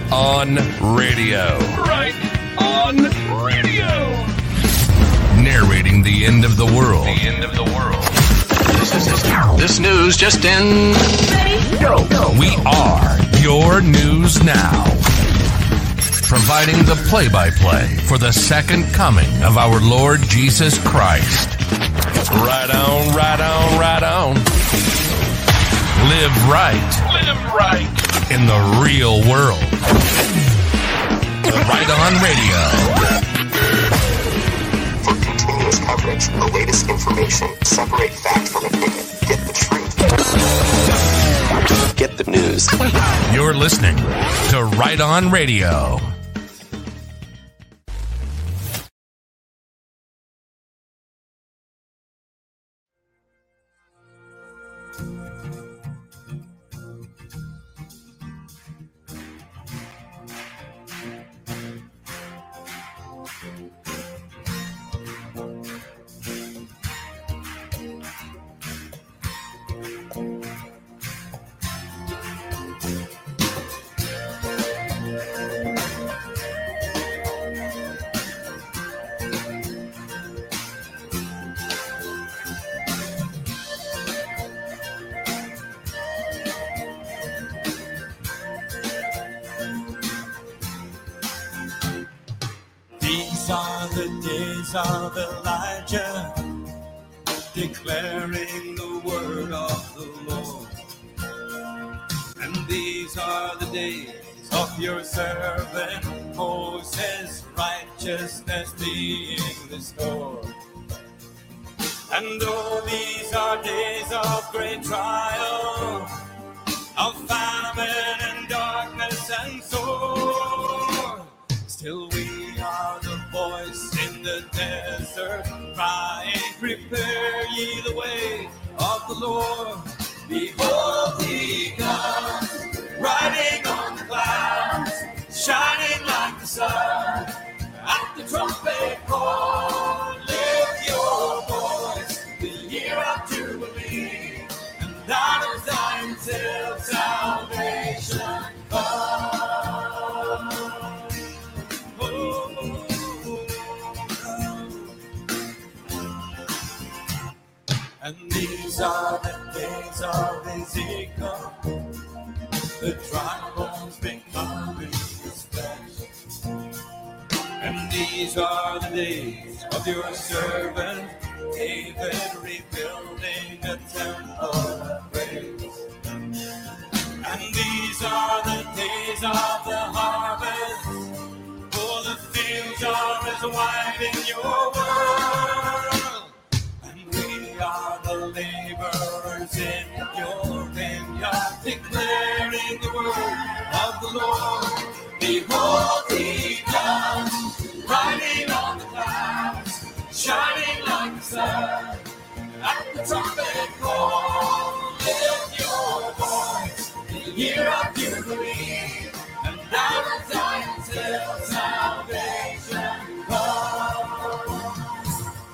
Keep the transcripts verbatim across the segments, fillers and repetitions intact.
on Radio. Right on Radio. Narrating the end of the world. The end of the world. This news just in. Ready? Go. Go. We are your news now. Providing the play-by-play for the second coming of our Lord Jesus Christ. Right on, right on, right on. Live right. Live right. In the real world. Right on Radio. For continuous coverage, the latest information, separate fact from opinion, get the truth. Get the news. You're listening to Right on Radio. These are the days of Elijah, declaring the word of the Lord. And these are the days of your servant Moses, righteousness being restored. And though these are days of great trial, of famine and darkness and sorrow, still we are the voice in the desert, crying, prepare ye the way of the Lord. Behold, he comes, riding on the clouds, shining like the sun. At the trumpet call, lift your voice, the year of Jubilee, and out of Zion till salvation comes. And these are the days of Ezekiel, the dry bones becoming his flesh. And these are the days of your servant David, rebuilding a temple of praise. And these are the days of the harvest, for the fields are as white in your world. And we are the laborers in your vineyard, declaring the word of the Lord. Behold, he comes, riding on the clouds, shining like the sun. At the trumpet call, lift your voice, the year of Jubilee, and out of Zion till salvation comes.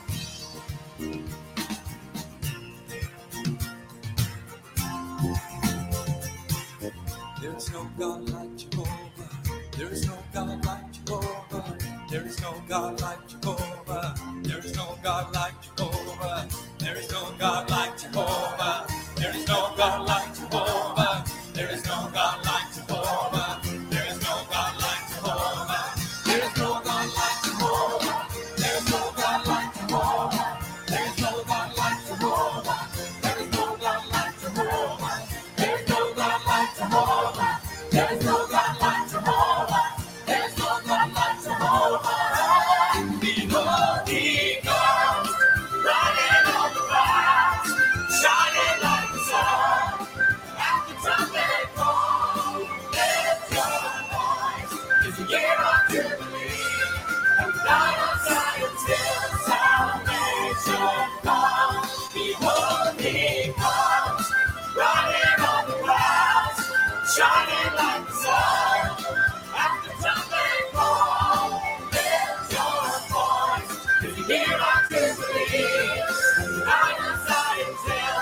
There is no God like Jehovah. There is no God like Jehovah. There is no God like Jehovah. There is no God like Jehovah. There is no God like Jehovah. There is no God like Jehovah. There is no God like Jehovah. There is no God like Jehovah. There is no God like Jehovah. There is no God like Jehovah. There is no God like Jehovah. There is no God like Jehovah. There is no God like Jehovah. There is no God like Jehovah. There is no God like Jehovah. Behold, he comes, riding on the clouds, shining like the sun. At the trumpet call, lift your voice, it's the year of Jubilee, and light of Zion till salvation comes. Behold, he comes, riding on the clouds, shining like the sun. At the trumpet call, lift your voice, it's the year of Jubilee, and light of Zion till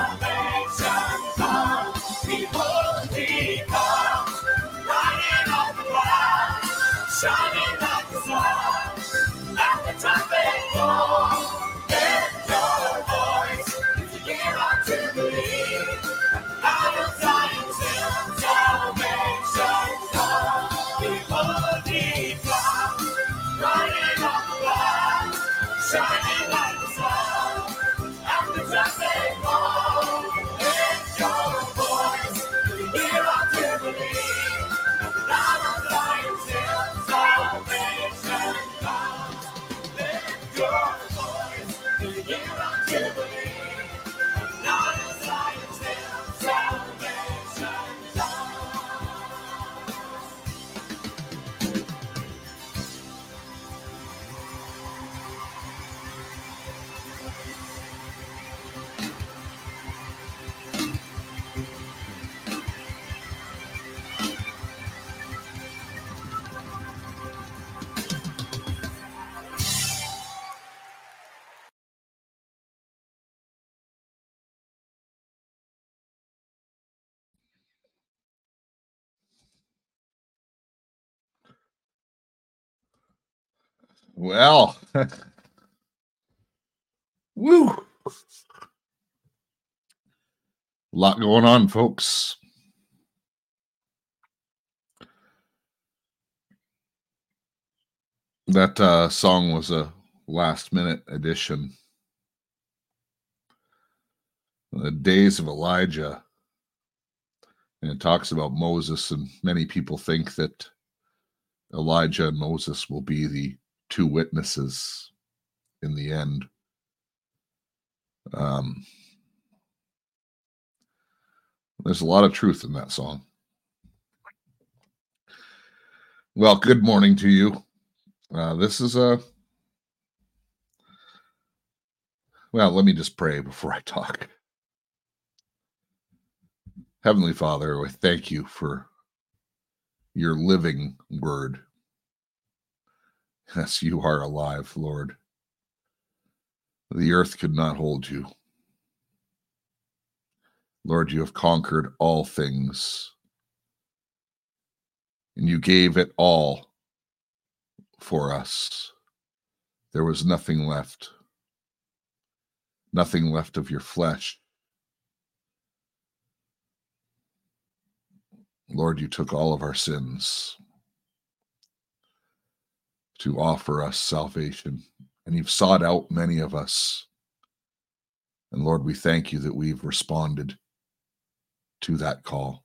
salvation comes. Behold, he comes, riding on shining like the sun at the trumpet call. Lift your voice to hear our jubilee. Out of Zion's hill, salvation come. Behold, he comes, riding on the clouds, shining like the sun at the trumpet call. Lift your voice to hear our jubilee. Out of Zion's hill, salvation comes. Lift your voice to hear our jubilee. Out of Zion's hill, salvation comes. Well, woo. A lot going on, folks. That uh, song was a last minute addition. The days of Elijah. And it talks about Moses, and many people think that Elijah and Moses will be the two witnesses in the end. Um, there's a lot of truth in that song. Well, good morning to you. Uh, this is a, well, let me just pray before I talk. Heavenly Father, I thank you for your living word. Yes, you are alive, Lord. The earth could not hold you. Lord, you have conquered all things, and you gave it all for us. There was nothing left, nothing left of your flesh. Lord, you took all of our sins to offer us salvation, and you've sought out many of us. And Lord, we thank you that we've responded to that call.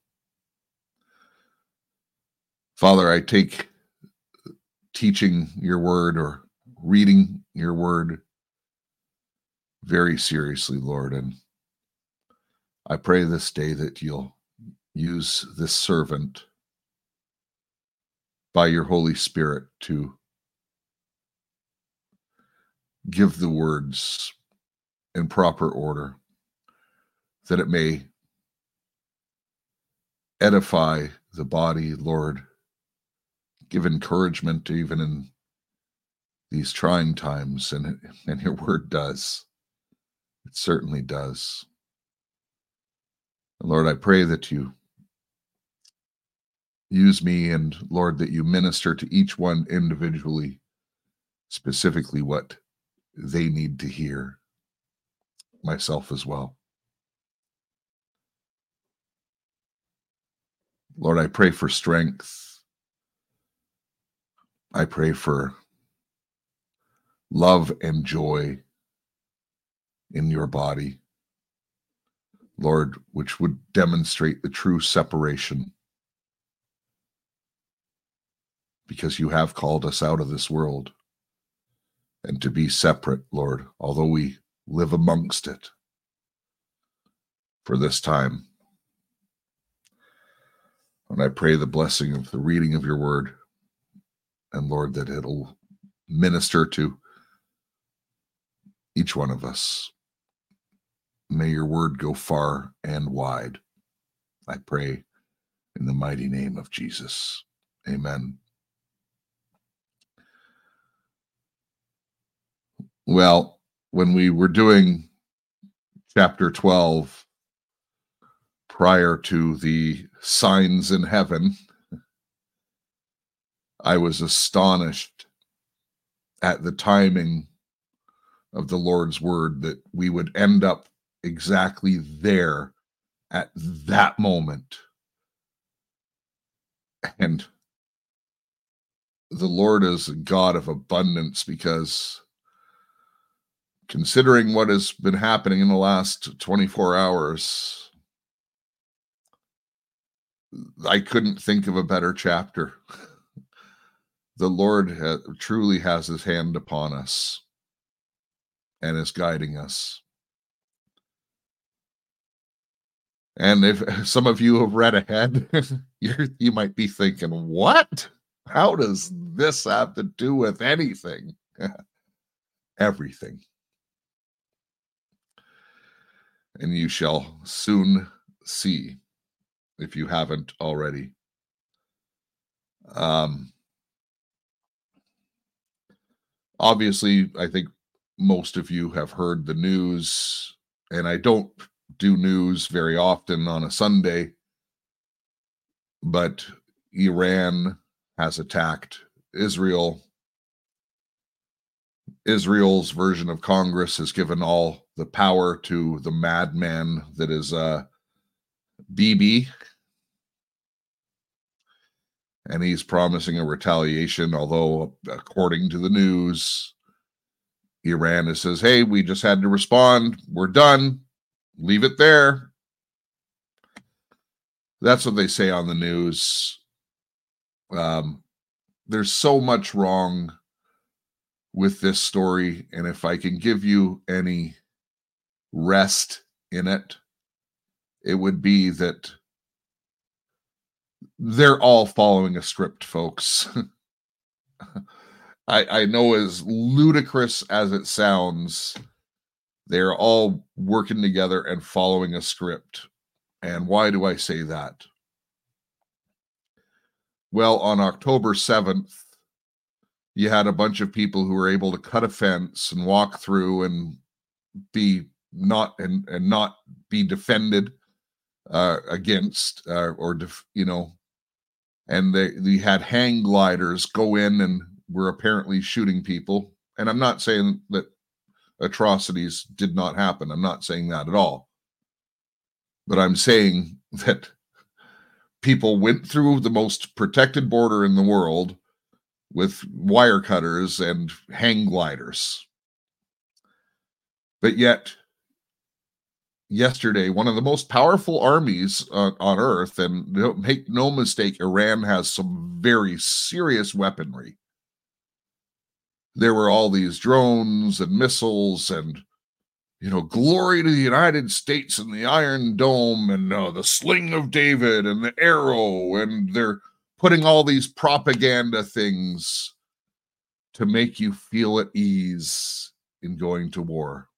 Father, I take teaching your word or reading your word very seriously, Lord, and I pray this day that you'll use this servant by your Holy Spirit to give the words in proper order, that it may edify the body, Lord. Give encouragement even in these trying times, and, and your word does. It certainly does. And Lord, I pray that you use me, and Lord, that you minister to each one individually, specifically what they need to hear, myself as well. Lord, I pray for strength. I pray for love and joy in your body, Lord, which would demonstrate the true separation, because you have called us out of this world and to be separate, Lord, although we live amongst it for this time. And I pray the blessing of the reading of your word, and Lord, that it'll minister to each one of us. May your word go far and wide. I pray in the mighty name of Jesus. Amen. Well, when we were doing chapter twelve, prior to the signs in heaven, I was astonished at the timing of the Lord's word that we would end up exactly there at that moment. And the Lord is a God of abundance, because considering what has been happening in the last twenty-four hours, I couldn't think of a better chapter. The Lord ha- truly has his hand upon us and is guiding us. And if some of you have read ahead, you're, you might be thinking, what? How does this have to do with anything? Everything. And you shall soon see, if you haven't already. Um, obviously, I think most of you have heard the news, and I don't do news very often on a Sunday, but Iran has attacked Israel. Israel's version of Congress has given all the power to the madman that is uh, Bibi, and he's promising a retaliation, although according to the news, Iran says, hey, we just had to respond. We're done. Leave it there. That's what they say on the news. Um, there's so much wrong with this story, and if I can give you any rest in it, it would be that they're all following a script, folks. I, I know, as ludicrous as it sounds, they're all working together and following a script. And why do I say that? Well, on October seventh, you had a bunch of people who were able to cut a fence and walk through and be not and, and not be defended uh, against uh, or def, you know, and they they had hang gliders go in and were apparently shooting people. And I'm not saying that atrocities did not happen. I'm not saying that at all. But I'm saying that people went through the most protected border in the world with wire cutters and hang gliders. But yet, yesterday, one of the most powerful armies uh, on earth, and make no mistake, Iran has some very serious weaponry. There were all these drones and missiles and, you know, glory to the United States and the Iron Dome and uh, the Sling of David and the arrow, and they're putting all these propaganda things to make you feel at ease in going to war.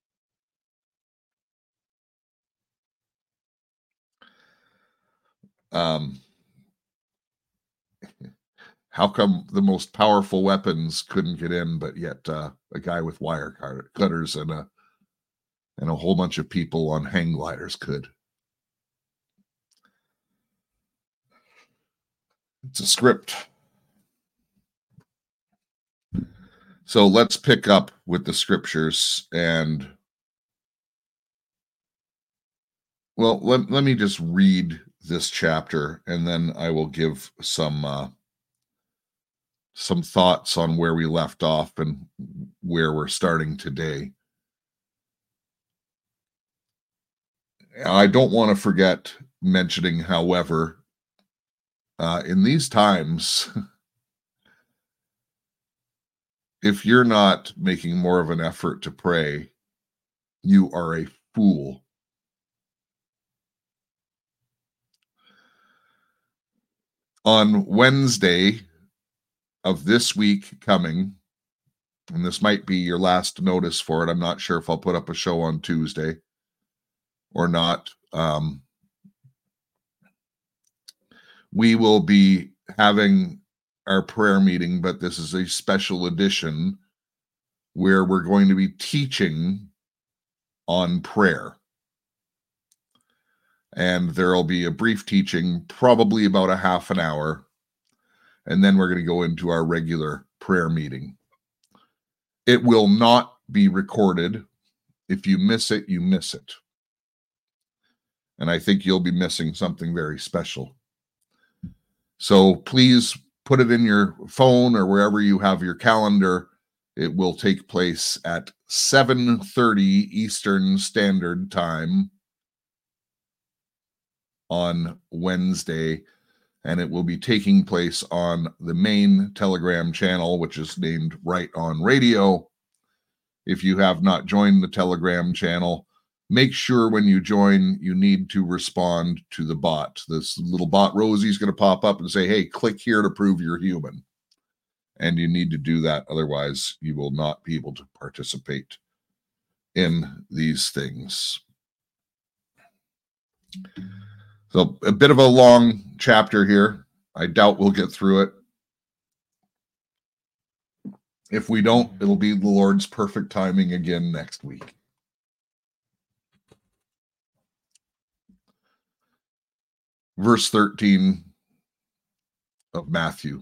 Um, how come the most powerful weapons couldn't get in, but yet uh, a guy with wire cutters and a and a whole bunch of people on hang gliders could? It's a script. So let's pick up with the scriptures, and well, let, let me just read this chapter, and then I will give some uh, some thoughts on where we left off and where we're starting today. I don't want to forget mentioning, however, uh, in these times, if you're not making more of an effort to pray, you are a fool. On Wednesday of this week coming, and this might be your last notice for it, I'm not sure if I'll put up a show on Tuesday or not. Um, we will be having our prayer meeting, but this is a special edition where we're going to be teaching on prayer. And there'll be a brief teaching, probably about a half an hour. and then we're going to go into our regular prayer meeting. It will not be recorded. If you miss it, you miss it. And I think you'll be missing something very special. So please put it in your phone or wherever you have your calendar. It will take place at seven thirty Eastern Standard Time on Wednesday, and it will be taking place on the main Telegram channel, which is named Right On Radio. If you have not joined the Telegram channel, make sure when you join, you need to respond to the bot. This little bot Rosie is going to pop up and say, hey, click here to prove you're human. And you need to do that. Otherwise, you will not be able to participate in these things. So a bit of a long chapter here. I doubt we'll get through it. If we don't, it'll be the Lord's perfect timing again next week. Verse thirteen of Matthew.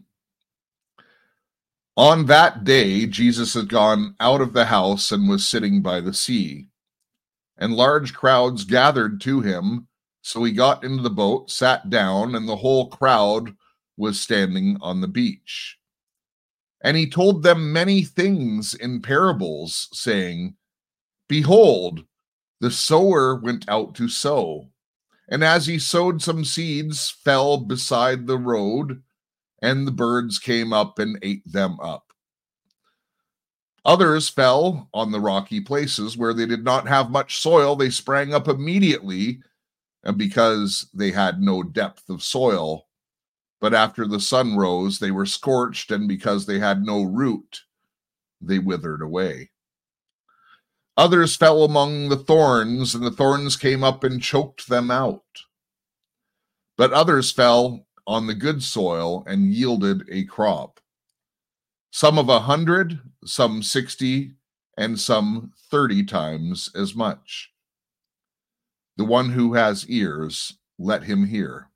On that day, Jesus had gone out of the house and was sitting by the sea, and large crowds gathered to him. So he got into the boat, sat down, and the whole crowd was standing on the beach. And he told them many things in parables, saying, Behold, the sower went out to sow. And as he sowed, some seeds fell beside the road, and the birds came up and ate them up. Others fell on the rocky places where they did not have much soil. They sprang up immediately, and because they had no depth of soil. But after the sun rose, they were scorched, and because they had no root, they withered away. Others fell among the thorns, and the thorns came up and choked them out. But others fell on the good soil and yielded a crop. Some of a hundred, some sixty, and some thirty times as much. The one who has ears, let him hear.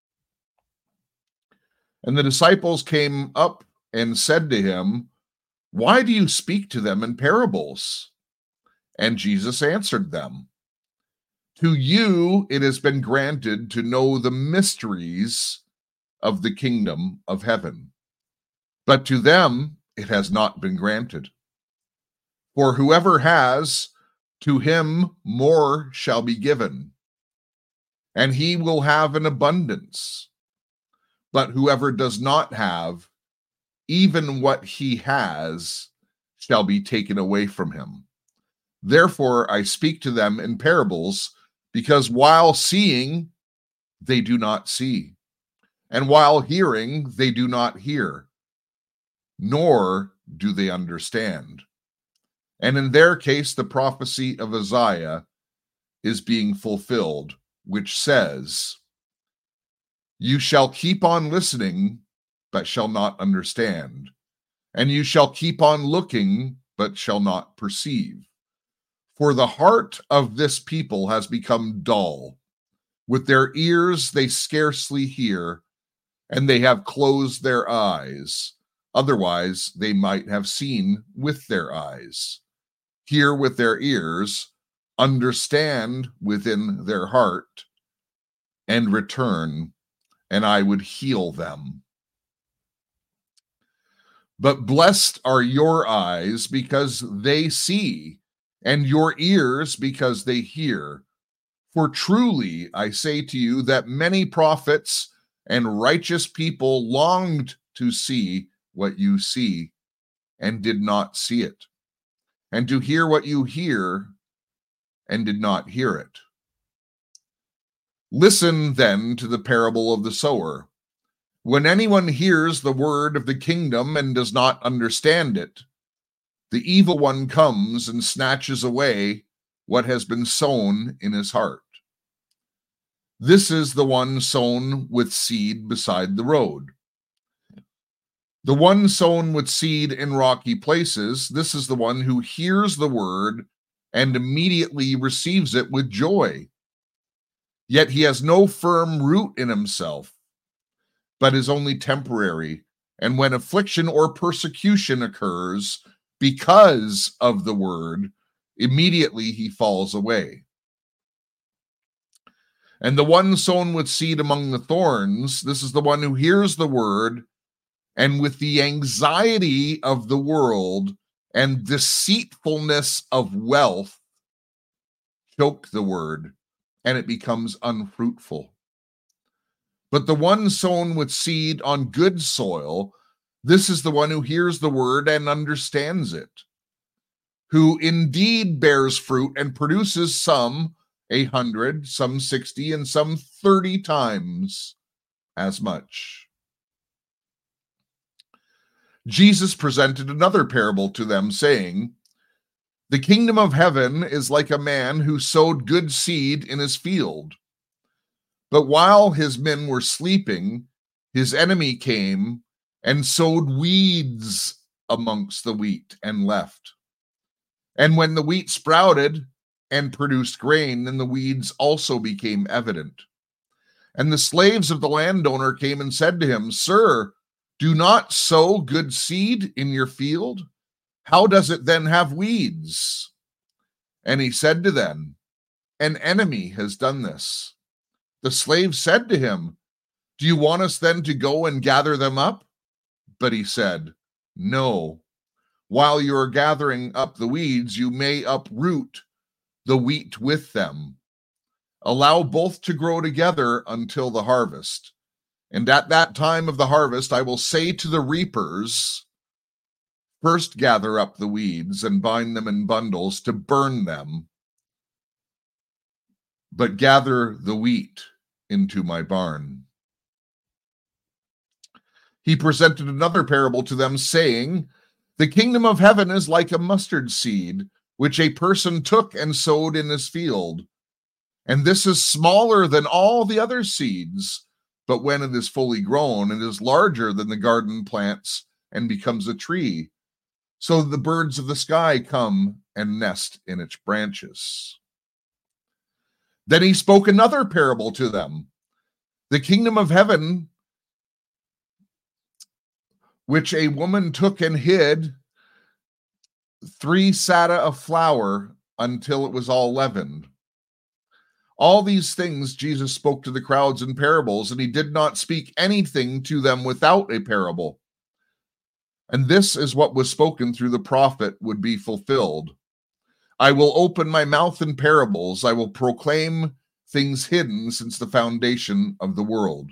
And the disciples came up and said to him, Why do you speak to them in parables? And Jesus answered them, To you it has been granted to know the mysteries of the kingdom of heaven, but to them it has not been granted. For whoever has, to him more shall be given, and he will have an abundance. But whoever does not have, even what he has shall be taken away from him. Therefore I speak to them in parables, because while seeing, they do not see, and while hearing, they do not hear, nor do they understand. And in their case, the prophecy of Isaiah is being fulfilled, which says, You shall keep on listening, but shall not understand, and you shall keep on looking, but shall not perceive. For the heart of this people has become dull. With their ears they scarcely hear, and they have closed their eyes. Otherwise they might have seen with their eyes, hear with their ears, understand within their heart, and return, and I would heal them. But blessed are your eyes because they see, and your ears because they hear. For truly I say to you that many prophets and righteous people longed to see what you see and did not see it, and to hear what you hear and did not hear it. Listen then to the parable of the sower. When anyone hears the word of the kingdom and does not understand it, the evil one comes and snatches away what has been sown in his heart. This is the one sown with seed beside the road. The one sown with seed in rocky places, this is the one who hears the word and immediately receives it with joy. Yet he has no firm root in himself, but is only temporary, And when affliction or persecution occurs because of the word, immediately he falls away. And the one sown with seed among the thorns, this is the one who hears the word, and with the anxiety of the world and deceitfulness of wealth, choke the word, and it becomes unfruitful. But the one sown with seed on good soil, this is the one who hears the word and understands it, who indeed bears fruit and produces some a hundred, some sixty, and some thirty times as much. Jesus presented another parable to them, saying, "The kingdom of heaven is like a man who sowed good seed in his field. But while his men were sleeping, his enemy came and sowed weeds amongst the wheat and left. And when the wheat sprouted and produced grain, then the weeds also became evident. And the slaves of the landowner came and said to him, 'Sir, do not sow good seed in your field? How does it then have weeds?' And he said to them, 'An enemy has done this.' The slave said to him, 'Do you want us then to go and gather them up?' But he said, 'No. While you are gathering up the weeds, you may uproot the wheat with them. Allow both to grow together until the harvest. And at that time of the harvest, I will say to the reapers, first gather up the weeds and bind them in bundles to burn them, but gather the wheat into my barn.' He presented another parable to them, saying, 'The kingdom of heaven is like a mustard seed, which a person took and sowed in his field. And this is smaller than all the other seeds, but when it is fully grown, it is larger than the garden plants and becomes a tree. So the birds of the sky come and nest in its branches.' Then he spoke another parable to them. 'The kingdom of heaven, which a woman took and hid three sata of flour until it was all leavened.' All these things Jesus spoke to the crowds in parables, and he did not speak anything to them without a parable. And this is what was spoken through the prophet would be fulfilled. 'I will open my mouth in parables. I will proclaim things hidden since the foundation of the world.'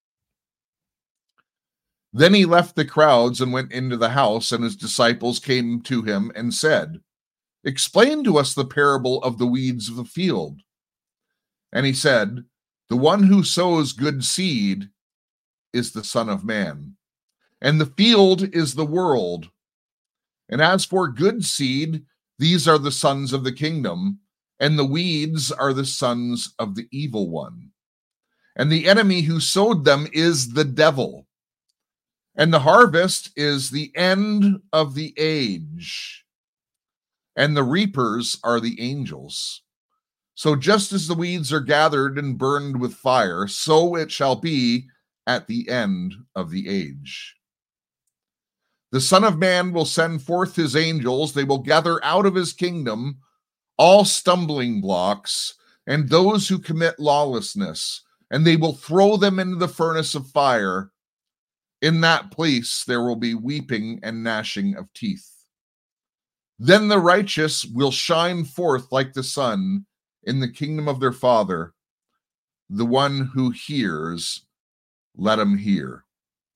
Then he left the crowds and went into the house, and his disciples came to him and said, 'Explain to us the parable of the weeds of the field.' And he said, 'The one who sows good seed is the Son of Man, and the field is the world. And as for good seed, these are the sons of the kingdom, and the weeds are the sons of the evil one. And the enemy who sowed them is the devil. And the harvest is the end of the age, and the reapers are the angels. So just as the weeds are gathered and burned with fire, so it shall be at the end of the age. The Son of Man will send forth his angels. They will gather out of his kingdom all stumbling blocks and those who commit lawlessness, and they will throw them into the furnace of fire. In that place there will be weeping and gnashing of teeth. Then the righteous will shine forth like the sun in the kingdom of their Father. The one who hears, let him hear.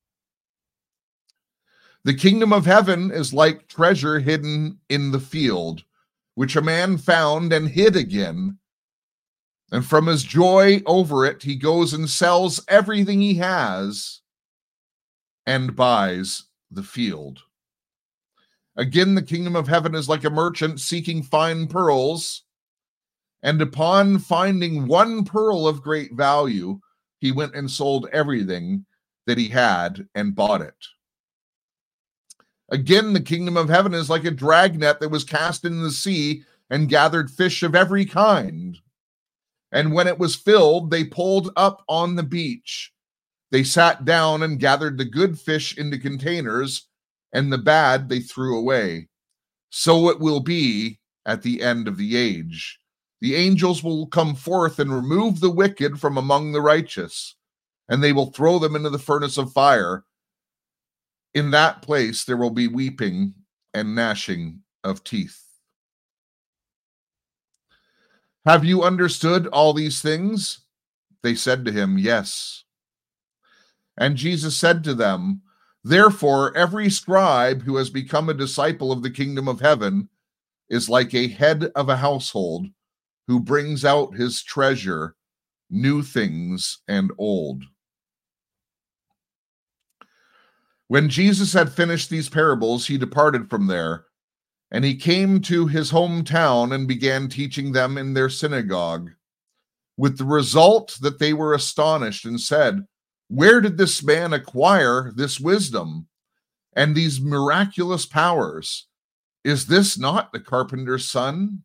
The kingdom of heaven is like treasure hidden in the field, which a man found and hid again. And from his joy over it, he goes and sells everything he has and buys the field. Again, the kingdom of heaven is like a merchant seeking fine pearls. And upon finding one pearl of great value, he went and sold everything that he had and bought it. Again, the kingdom of heaven is like a dragnet that was cast into the sea and gathered fish of every kind. And when it was filled, they pulled up on the beach They sat down and gathered the good fish into containers, and the bad they threw away. So it will be at the end of the age. The angels will come forth and remove the wicked from among the righteous, and they will throw them into the furnace of fire. In that place there will be weeping and gnashing of teeth. Have you understood all these things? They said to him, yes. And Jesus said to them, therefore, every scribe who has become a disciple of the kingdom of heaven is like a head of a household who brings out his treasure, new things and old. When Jesus had finished these parables, he departed from there, and he came to his hometown and began teaching them in their synagogue, with the result that they were astonished and said, where did this man acquire this wisdom and these miraculous powers? Is this not the carpenter's son?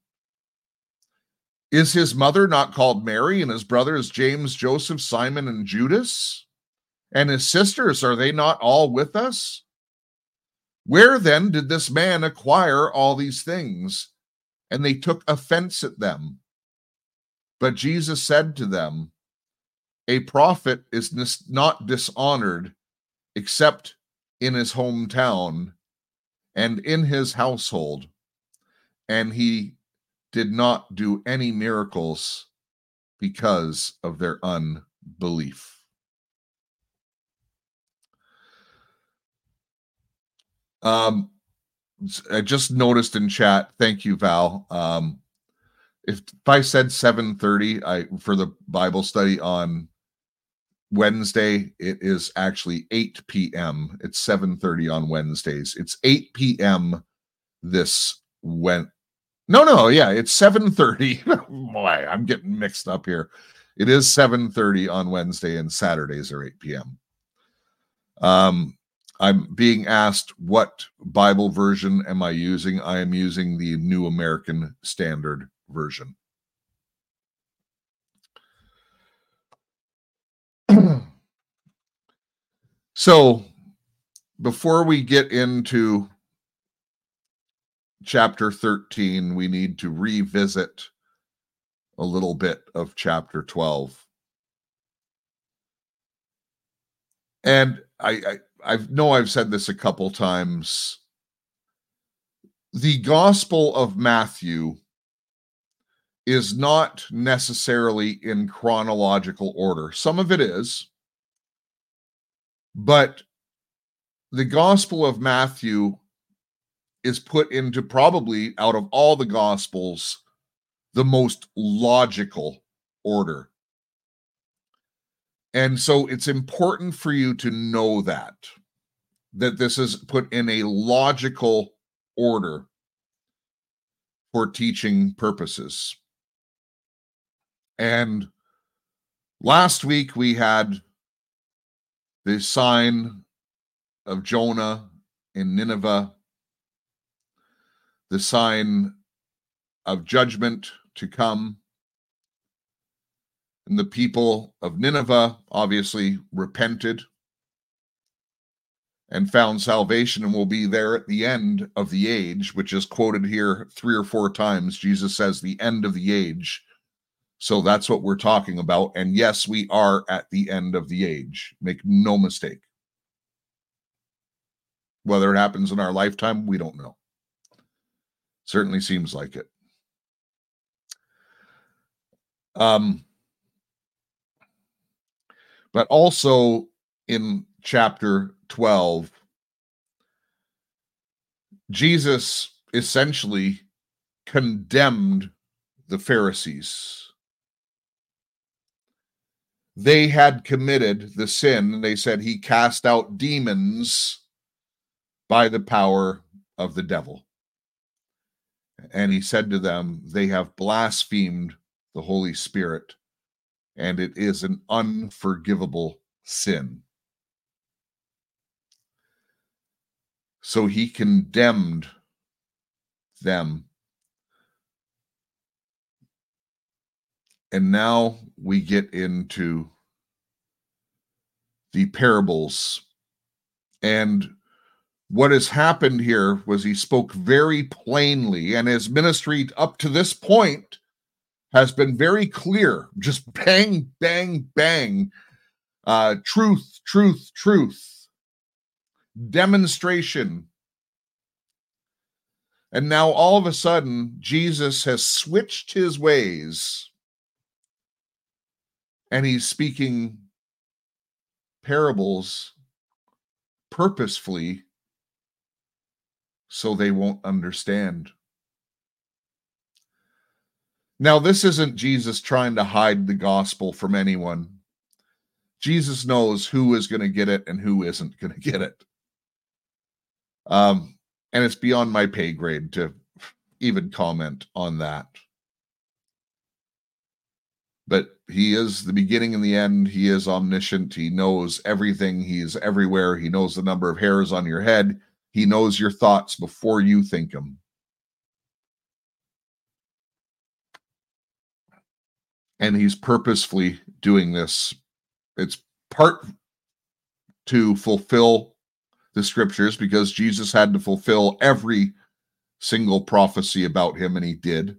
Is his mother not called Mary, and his brothers James, Joseph, Simon, and Judas? And his sisters, are they not all with us? Where then did this man acquire all these things? And they took offense at them. But Jesus said to them, a prophet is not dishonored except in his hometown and in his household. And he did not do any miracles because of their unbelief. Um, I just noticed in chat, thank you, Val. Um, if, if I said seven thirty I for the Bible study on Wednesday, it is actually eight p.m. It's seven thirty on Wednesdays. It's eight p.m. this when no no yeah it's seven thirty. Boy, I'm getting mixed up here. It is seven thirty on Wednesday, and Saturdays are eight p.m. Um, I'm being asked what Bible version am I using. I am using the New American Standard Version. So, before we get into chapter thirteen, we need to revisit a little bit of chapter twelve. And I, I, I know I've said this a couple times. The Gospel of Matthew is not necessarily in chronological order. Some of it is. But the Gospel of Matthew is put into, probably out of all the Gospels, the most logical order. And so it's important for you to know that, that this is put in a logical order for teaching purposes. And last week we had the sign of Jonah in Nineveh, the sign of judgment to come. And the people of Nineveh obviously repented and found salvation and will be there at the end of the age, which is quoted here three or four times. Jesus says the end of the age. So that's what we're talking about. And yes, we are at the end of the age. Make no mistake. Whether it happens in our lifetime, we don't know. Certainly seems like it. Um, but also in chapter twelve, Jesus essentially condemned the Pharisees. They had committed the sin, and they said he cast out demons by the power of the devil. And he said to them, they have blasphemed the Holy Spirit, and it is an unforgivable sin. So he condemned them. And now we get into the parables. And what has happened here was he spoke very plainly, and his ministry up to this point has been very clear. Just bang, bang, bang. Uh, truth, truth, truth. Demonstration. And now all of a sudden, Jesus has switched his ways, and he's speaking parables purposefully so they won't understand. Now, this isn't Jesus trying to hide the gospel from anyone. Jesus knows who is going to get it and who isn't going to get it. Um, and it's beyond my pay grade to even comment on that. But he is the beginning and the end. He is omniscient. He knows everything. He is everywhere. He knows the number of hairs on your head. He knows your thoughts before you think them. And he's purposefully doing this. It's part to fulfill the scriptures, because Jesus had to fulfill every single prophecy about him, and he did.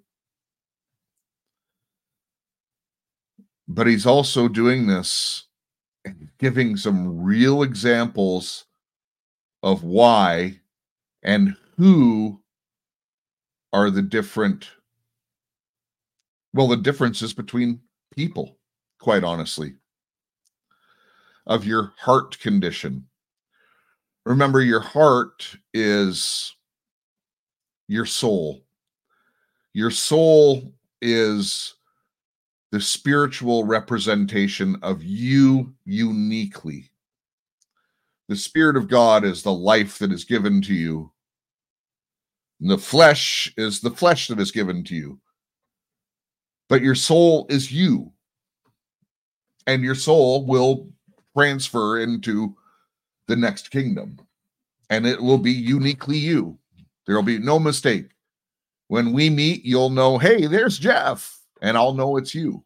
But he's also doing this and giving some real examples of why and who are the different, well, the differences between people, quite honestly, of your heart condition. Remember, your heart is your soul. Your soul is the spiritual representation of you uniquely. The Spirit of God is the life that is given to you. And the flesh is the flesh that is given to you. But your soul is you. And your soul will transfer into the next kingdom. And it will be uniquely you. There will be no mistake. When we meet, you'll know, hey, there's Jeff. And I'll know it's you.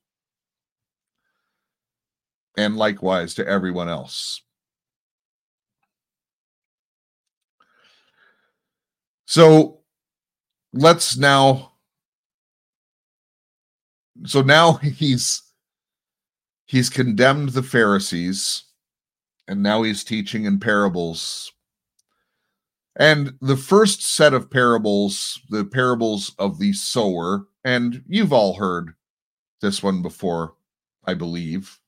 And likewise to everyone else. So let's now, so now he's, he's condemned the Pharisees, and now he's teaching in parables. And the first set of parables, the parables of the sower, and you've all heard this one before, I believe.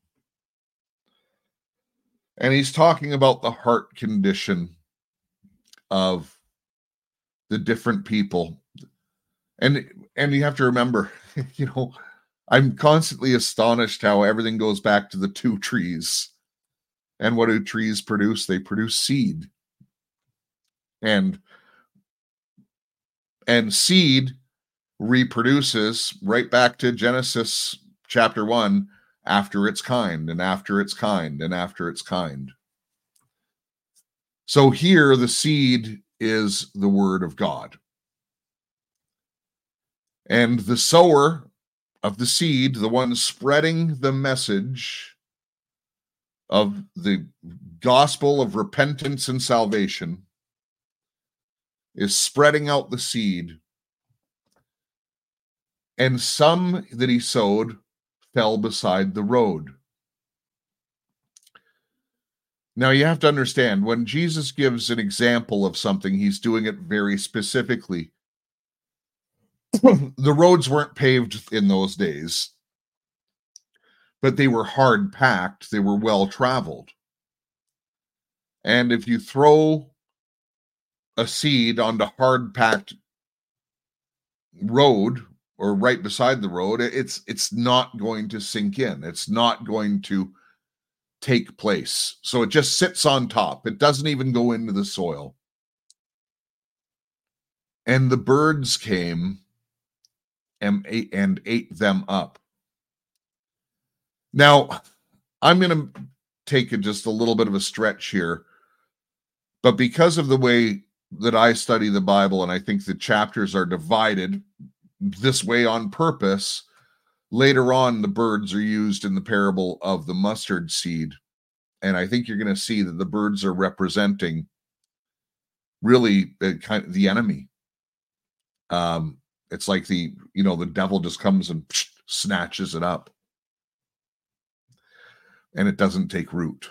And he's talking about the heart condition of the different people. And and you have to remember, you know, I'm constantly astonished how everything goes back to the two trees. And what do trees produce? They produce seed. And and seed reproduces right back to Genesis chapter one, after its kind, and after its kind, and after its kind. So here the seed is the word of God. And the sower of the seed, the one spreading the message of the gospel of repentance and salvation, is spreading out the seed. And some that he sowed fell beside the road. Now you have to understand, when Jesus gives an example of something, he's doing it very specifically. The roads weren't paved in those days, but they were hard packed. They were well traveled. And if you throw a seed onto hard packed road, or right beside the road, it's it's not going to sink in. It's not going to take place. So it just sits on top. It doesn't even go into the soil. And the birds came and ate, and ate them up. Now, I'm going to take it just a little bit of a stretch here, but because of the way that I study the Bible, and I think the chapters are divided this way on purpose, later on the birds are used in the parable of the mustard seed. And I think you're going to see that the birds are representing really the kind of the enemy. Um, it's like the, you know, the devil just comes and psh, snatches it up. And it doesn't take root.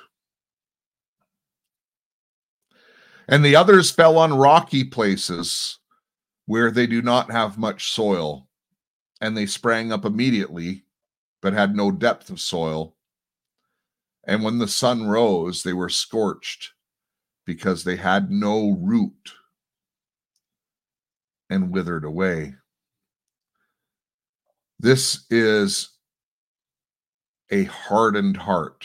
And the others fell on rocky places where they do not have much soil. And they sprang up immediately, but had no depth of soil. And when the sun rose, they were scorched because they had no root and withered away. This is a hardened heart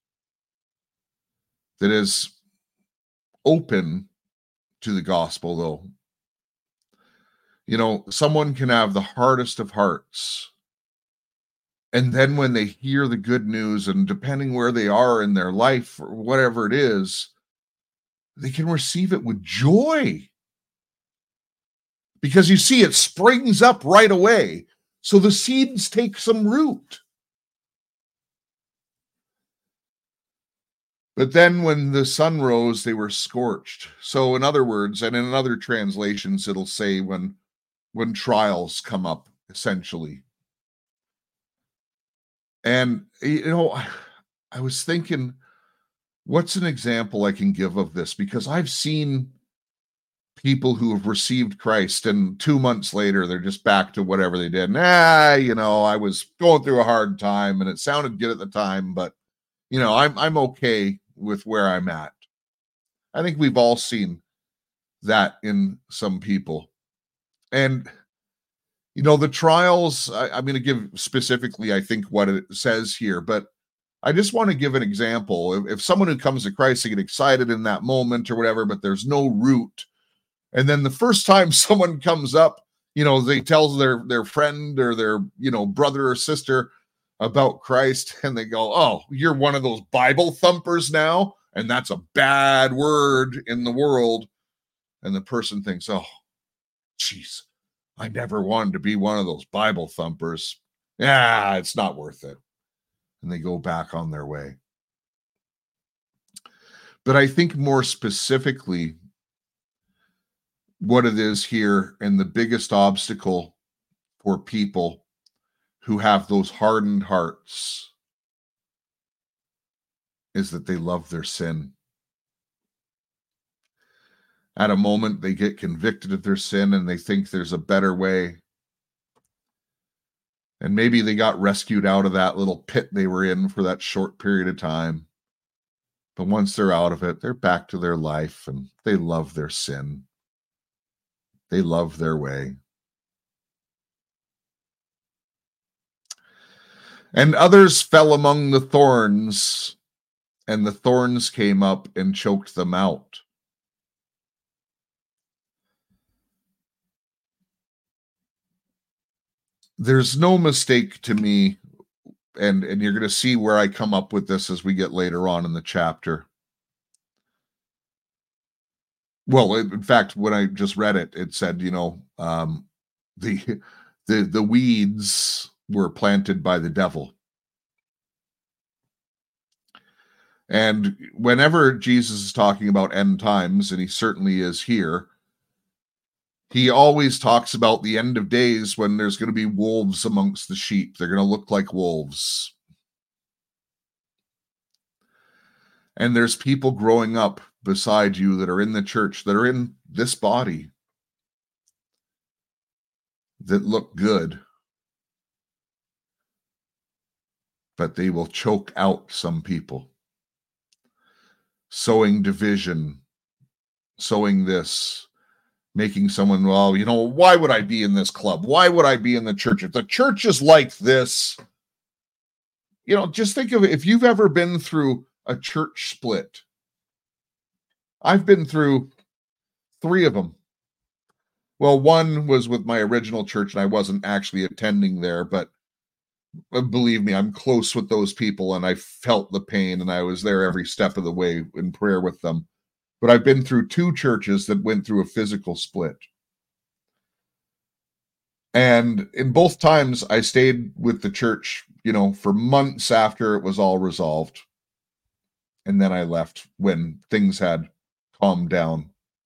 that is open to the gospel, though. You know, someone can have the hardest of hearts, and then when they hear the good news, and depending where they are in their life or whatever it is, they can receive it with joy. Because you see, it springs up right away. So the seeds take some root. But then when the sun rose, they were scorched. So in other words, and in other translations, it'll say when, when trials come up, essentially. And, you know, I was thinking, what's an example I can give of this? Because I've seen people who have received Christ and two months later, they're just back to whatever they did. Nah, you know, I was going through a hard time and it sounded good at the time, but, you know, I'm, I'm okay with where I'm at. I think we've all seen that in some people. And, you know, the trials, I, I'm going to give specifically, I think, what it says here, but I just want to give an example. If, if someone who comes to Christ, they get excited in that moment or whatever, but there's no root. And then the first time someone comes up, you know, they tell their, their friend or their, you know, brother or sister about Christ, and they go, oh, you're one of those Bible thumpers now? And that's a bad word in the world. And the person thinks, oh, geez, I never wanted to be one of those Bible thumpers. Yeah, it's not worth it. And they go back on their way. But I think more specifically, what it is here, and the biggest obstacle for people who have those hardened hearts, is that they love their sin. At a moment, they get convicted of their sin and they think there's a better way. And maybe they got rescued out of that little pit they were in for that short period of time. But once they're out of it, they're back to their life and they love their sin. They love their way. And others fell among the thorns, and the thorns came up and choked them out. There's no mistake to me, and, and you're going to see where I come up with this as we get later on in the chapter. Well, in fact, when I just read it, it said, you know, um, the, the, the weeds were planted by the devil. And whenever Jesus is talking about end times, and he certainly is here, he always talks about the end of days when there's going to be wolves amongst the sheep. They're going to look like wolves. And there's people growing up beside you that are in the church, that are in this body, that look good, but they will choke out some people. Sowing division, sowing this, making someone, well, you know, why would I be in this club? Why would I be in the church? If the church is like this, you know, just think of it. If you've ever been through a church split, I've been through three of them. Well, one was with my original church, and I wasn't actually attending there, but believe me, I'm close with those people, and I felt the pain, and I was there every step of the way in prayer with them. But I've been through two churches that went through a physical split. And in both times, I stayed with the church, you know, for months after it was all resolved. And then I left when things had calmed down.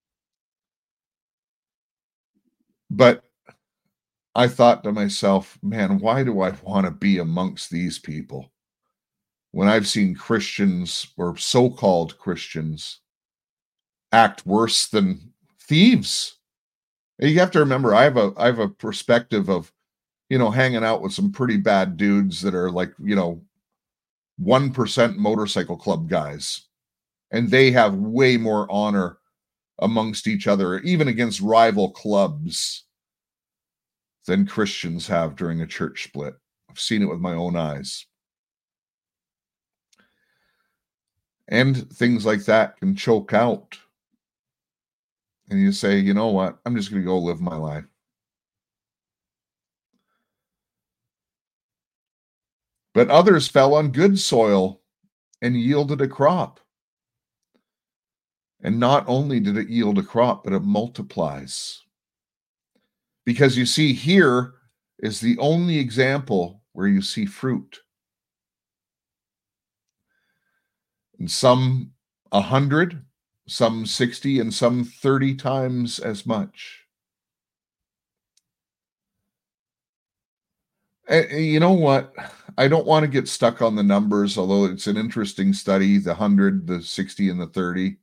But I thought to myself, man, why do I want to be amongst these people when I've seen Christians or so-called Christians act worse than thieves? And you have to remember, I have a I have a perspective of, you know, hanging out with some pretty bad dudes that are like, you know, one percent motorcycle club guys. And they have way more honor amongst each other, even against rival clubs, than Christians have during a church split. I've seen it with my own eyes. And things like that can choke out. And you say, you know what? I'm just going to go live my life. But others fell on good soil and yielded a crop. And not only did it yield a crop, but it multiplies. Because you see, here is the only example where you see fruit. And some a hundred, some sixty, and some thirty times as much. And you know what? I don't want to get stuck on the numbers, although it's an interesting study, the one hundred, the sixty, and the thirty.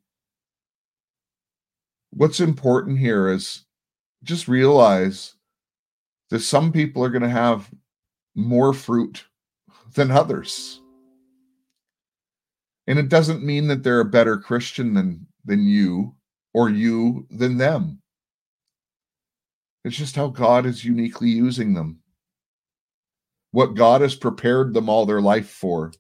What's important here is just realize that some people are going to have more fruit than others. And it doesn't mean that they're a better Christian than, than you, or you than them. It's just how God is uniquely using them. What God has prepared them all their life for.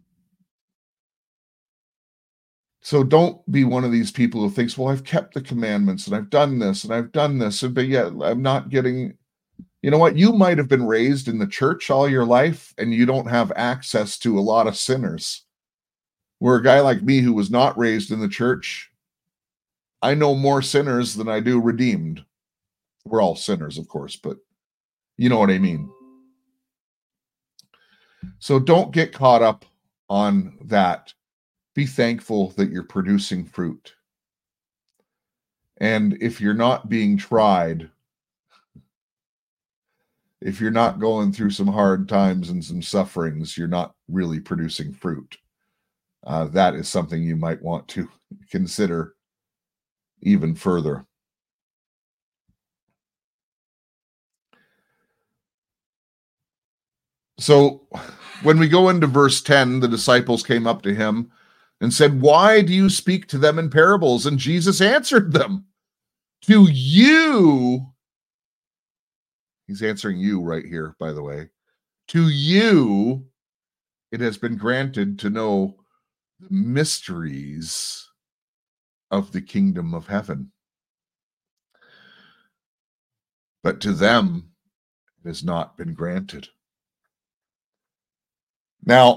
So don't be one of these people who thinks, well, I've kept the commandments and I've done this and I've done this, but yet I'm not getting... You know what? You might have been raised in the church all your life and you don't have access to a lot of sinners. Where a guy like me who was not raised in the church, I know more sinners than I do redeemed. We're all sinners, of course, but you know what I mean. So don't get caught up on that. Be thankful that you're producing fruit. And if you're not being tried, if you're not going through some hard times and some sufferings, you're not really producing fruit. Uh, that is something you might want to consider even further. So when we go into verse ten, the disciples came up to him and said, "Why do you speak to them in parables?" And Jesus answered them, "To you," he's answering you right here, by the way, "to you it has been granted to know the mysteries of the kingdom of heaven. But to them it has not been granted." Now,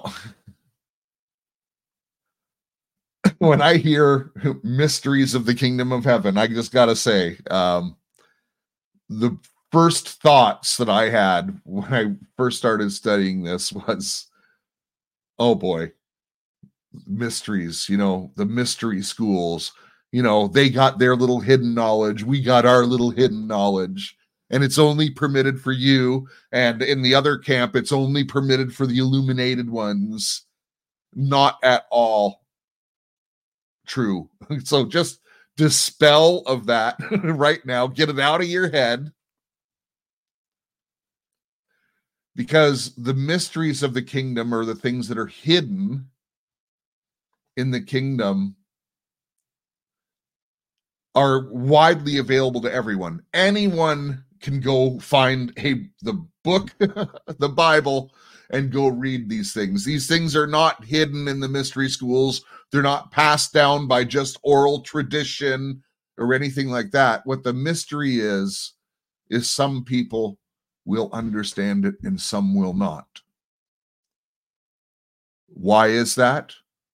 when I hear mysteries of the kingdom of heaven, I just got to say, um, the first thoughts that I had when I first started studying this was, oh boy, mysteries, you know, the mystery schools, you know, they got their little hidden knowledge. We got our little hidden knowledge. And it's only permitted for you. And in the other camp, it's only permitted for the illuminated ones. Not at all true. So just dispel of that right now. Get it out of your head. Because the mysteries of the kingdom are the things that are hidden in the kingdom are widely available to everyone. Anyone can go find a, the book, the Bible, and go read these things. These things are not hidden in the mystery schools. They're not passed down by just oral tradition or anything like that. What the mystery is, is some people will understand it and some will not. Why is that?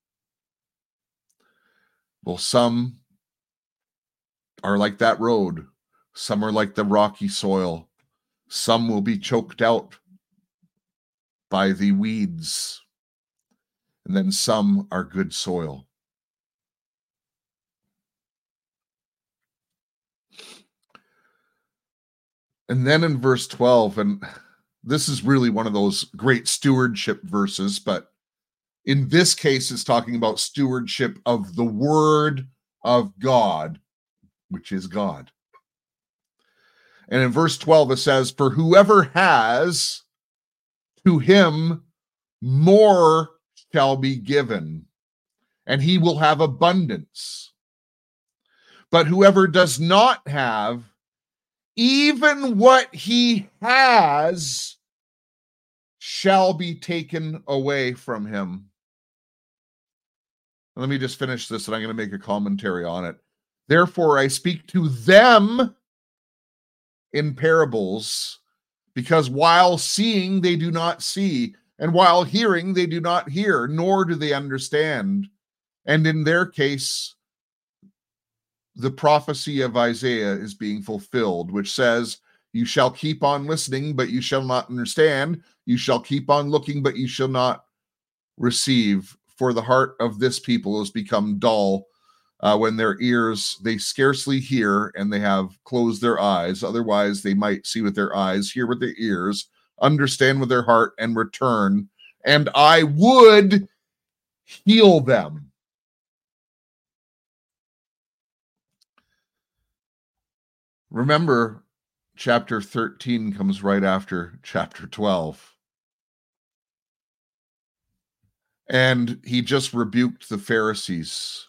Well, some are like that road. Some are like the rocky soil. Some will be choked out by the weeds. And then some are good soil. And then in verse twelve, and this is really one of those great stewardship verses, but in this case, it's talking about stewardship of the word of God, which is God. And in verse twelve, it says, "For whoever has, to him more shall be given, and he will have abundance. But whoever does not have, even what he has shall be taken away from him." Let me just finish this, and I'm going to make a commentary on it. "Therefore, I speak to them in parables, because while seeing, they do not see, and while hearing, they do not hear, nor do they understand. And in their case, the prophecy of Isaiah is being fulfilled, which says, you shall keep on listening, but you shall not understand. You shall keep on looking, but you shall not receive. For the heart of this people has become dull, uh, when their ears, they scarcely hear, and they have closed their eyes. Otherwise, they might see with their eyes, hear with their ears, understand with their heart, and return, and I would heal them." Remember, chapter thirteen comes right after chapter twelve. And he just rebuked the Pharisees.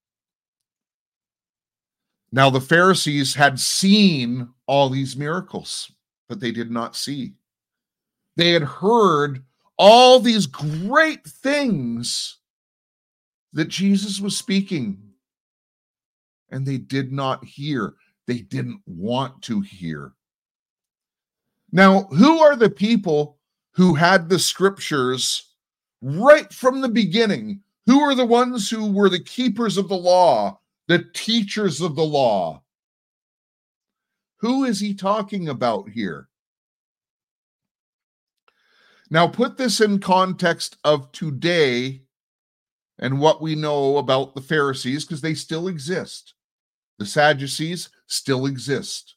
Now, the Pharisees had seen all these miracles, but they did not see. They had heard all these great things that Jesus was speaking, and they did not hear. They didn't want to hear. Now, who are the people who had the scriptures right from the beginning? Who are the ones who were the keepers of the law, the teachers of the law? Who is he talking about here? Now, put this in context of today and what we know about the Pharisees, because they still exist. The Sadducees still exist.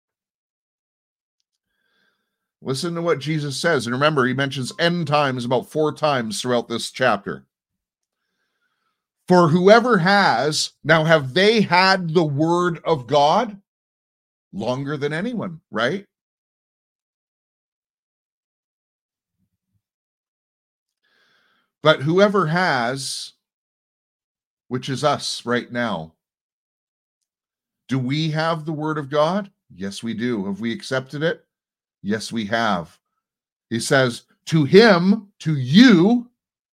Listen to what Jesus says. And remember, he mentions end times about four times throughout this chapter. "For whoever has," now have they had the word of God? Longer than anyone, right? "But whoever has," which is us right now, do we have the word of God? Yes, we do. Have we accepted it? Yes, we have. He says, "To him," to you,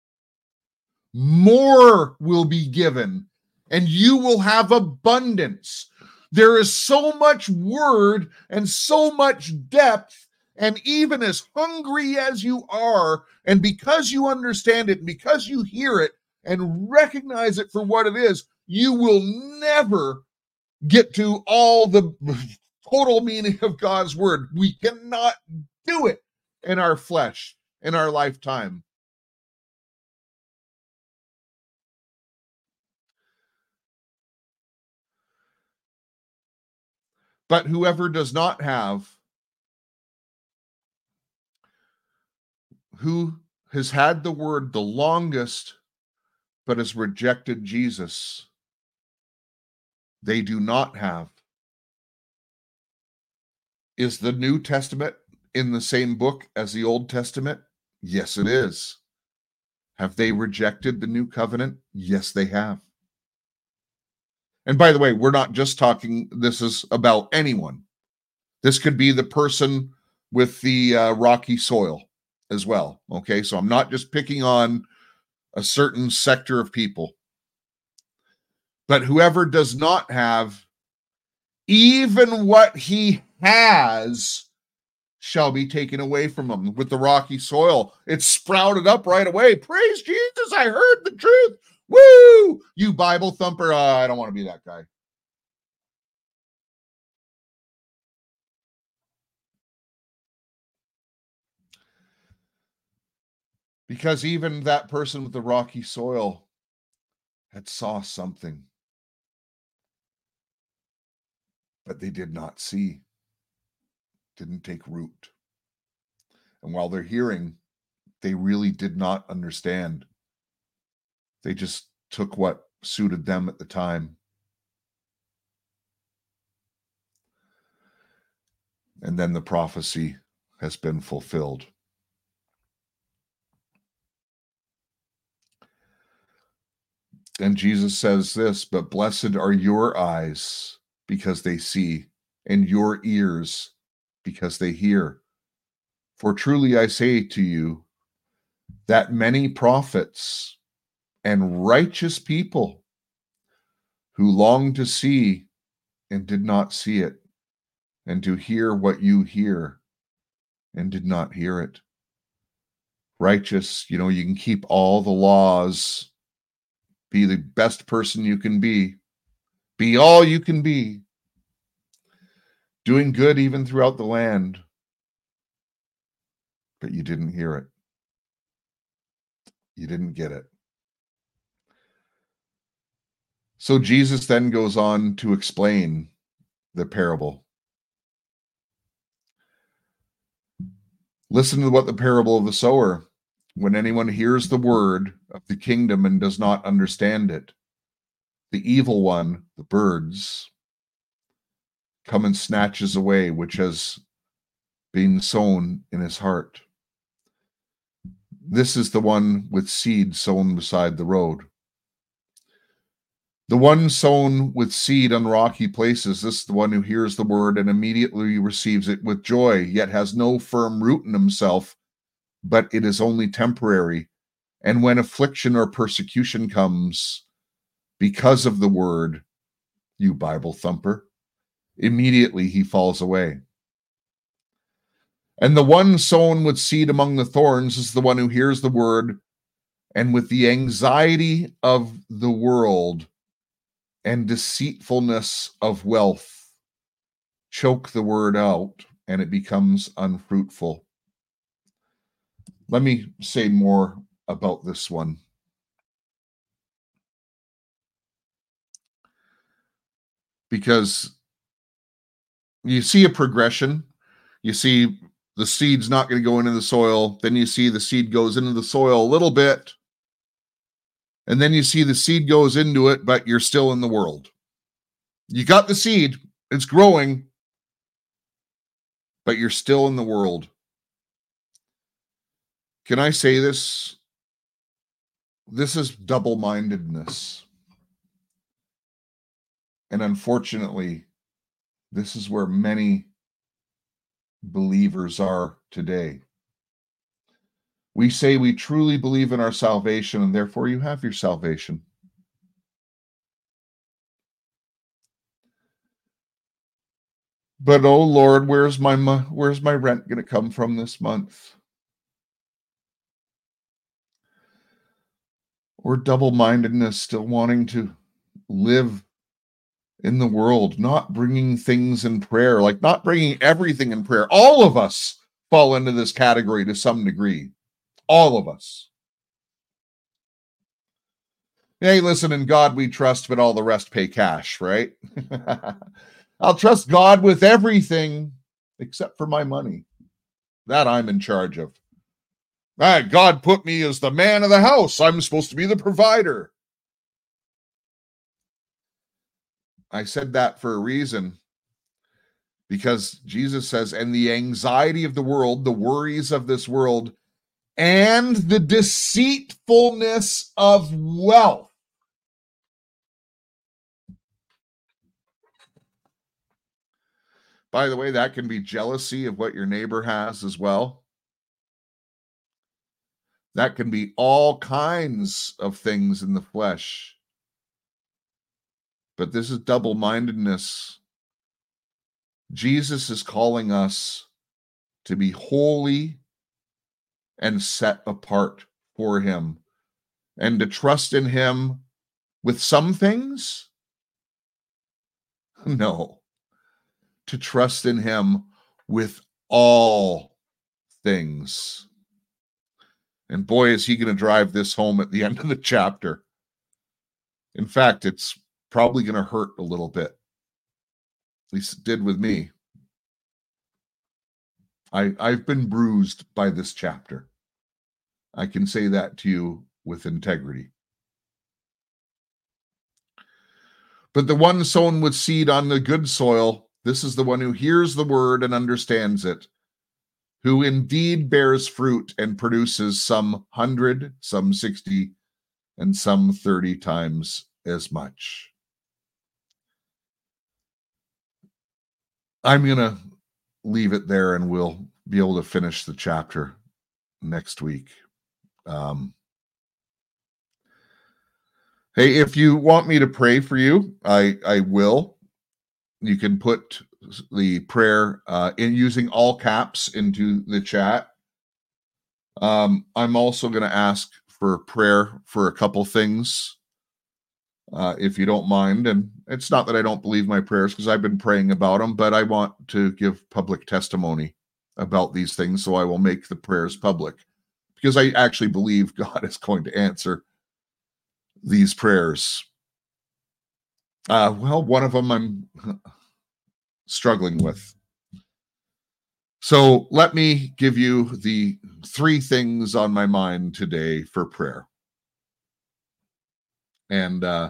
"more will be given, and you will have abundance." There is so much word and so much depth, and even as hungry as you are, and because you understand it, and because you hear it and recognize it for what it is, you will never get to all the total meaning of God's word. We cannot do it in our flesh, in our lifetime. "But whoever does not have," who has had the word the longest but has rejected Jesus, they do not have. Is the New Testament in the same book as the Old Testament? Yes, it is. Have they rejected the new covenant? Yes, they have. And by the way, we're not just talking, this is about anyone. This could be the person with the uh, rocky soil as well. Okay, so I'm not just picking on a certain sector of people. "But whoever does not have, even what he has shall be taken away from him." With the rocky soil, it sprouted up right away. Praise Jesus, I heard the truth. Woo! You Bible thumper. Uh, I don't want to be that guy. Because even that person with the rocky soil had saw something, but they did not see, didn't take root. And while they're hearing, they really did not understand. They just took what suited them at the time. And then the prophecy has been fulfilled. And Jesus says this, but blessed are your eyes because they see, and your ears because they hear. For truly I say to you that many prophets and righteous people who longed to see and did not see it, and to hear what you hear and did not hear it. Righteous, you know, you can keep all the laws, be the best person you can be, be all you can be, doing good even throughout the land, but you didn't hear it. You didn't get it. So Jesus then goes on to explain the parable. Listen to what the parable of the sower. When anyone hears the word of the kingdom and does not understand it, the evil one, the birds, come and snatches away which has been sown in his heart. This is the one with seed sown beside the road. The one sown with seed on rocky places, this is the one who hears the word and immediately receives it with joy, yet has no firm root in himself, but it is only temporary. And when affliction or persecution comes because of the word, you Bible thumper, immediately he falls away. And the one sown with seed among the thorns is the one who hears the word, and with the anxiety of the world and deceitfulness of wealth choke the word out, and it becomes unfruitful. Let me say more about this one. Because you see a progression. You see the seed's not going to go into the soil. Then you see the seed goes into the soil a little bit. And then you see the seed goes into it, but you're still in the world. You got the seed. It's growing. But you're still in the world. Can I say this? This is double-mindedness. And unfortunately, this is where many believers are today. We say we truly believe in our salvation, and therefore you have your salvation. But oh Lord, where's my where's my rent going to come from this month? Or double-mindedness, still wanting to live in the world, not bringing things in prayer, like not bringing everything in prayer. All of us fall into this category to some degree. All of us. Hey, listen, in God we trust, but all the rest pay cash, right? I'll trust God with everything except for my money. That I'm in charge of. Ah, God put me as the man of the house. I'm supposed to be the provider. I said that for a reason, because Jesus says, and the anxiety of the world, the worries of this world, and the deceitfulness of wealth. By the way, that can be jealousy of what your neighbor has as well. That can be all kinds of things in the flesh. But this is double-mindedness. Jesus is calling us to be holy and set apart for him, and to trust in him with some things? No. To trust in him with all things. And boy, is he going to drive this home at the end of the chapter. In fact, it's probably going to hurt a little bit. At least it did with me. I, I've been bruised by this chapter. I can say that to you with integrity. But the one sown with seed on the good soil, this is the one who hears the word and understands it, who indeed bears fruit and produces some hundred, some sixty, and some thirty times as much. I'm going to leave it there, and we'll be able to finish the chapter next week. Um, hey, if you want me to pray for you, I, I will. You can put the prayer uh, in using all caps into the chat. Um, I'm also going to ask for prayer for a couple things, uh, if you don't mind. And it's not that I don't believe my prayers, because I've been praying about them, but I want to give public testimony about these things, so I will make the prayers public, because I actually believe God is going to answer these prayers. Uh, well, one of them I'm struggling with. So let me give you the three things on my mind today for prayer. And uh,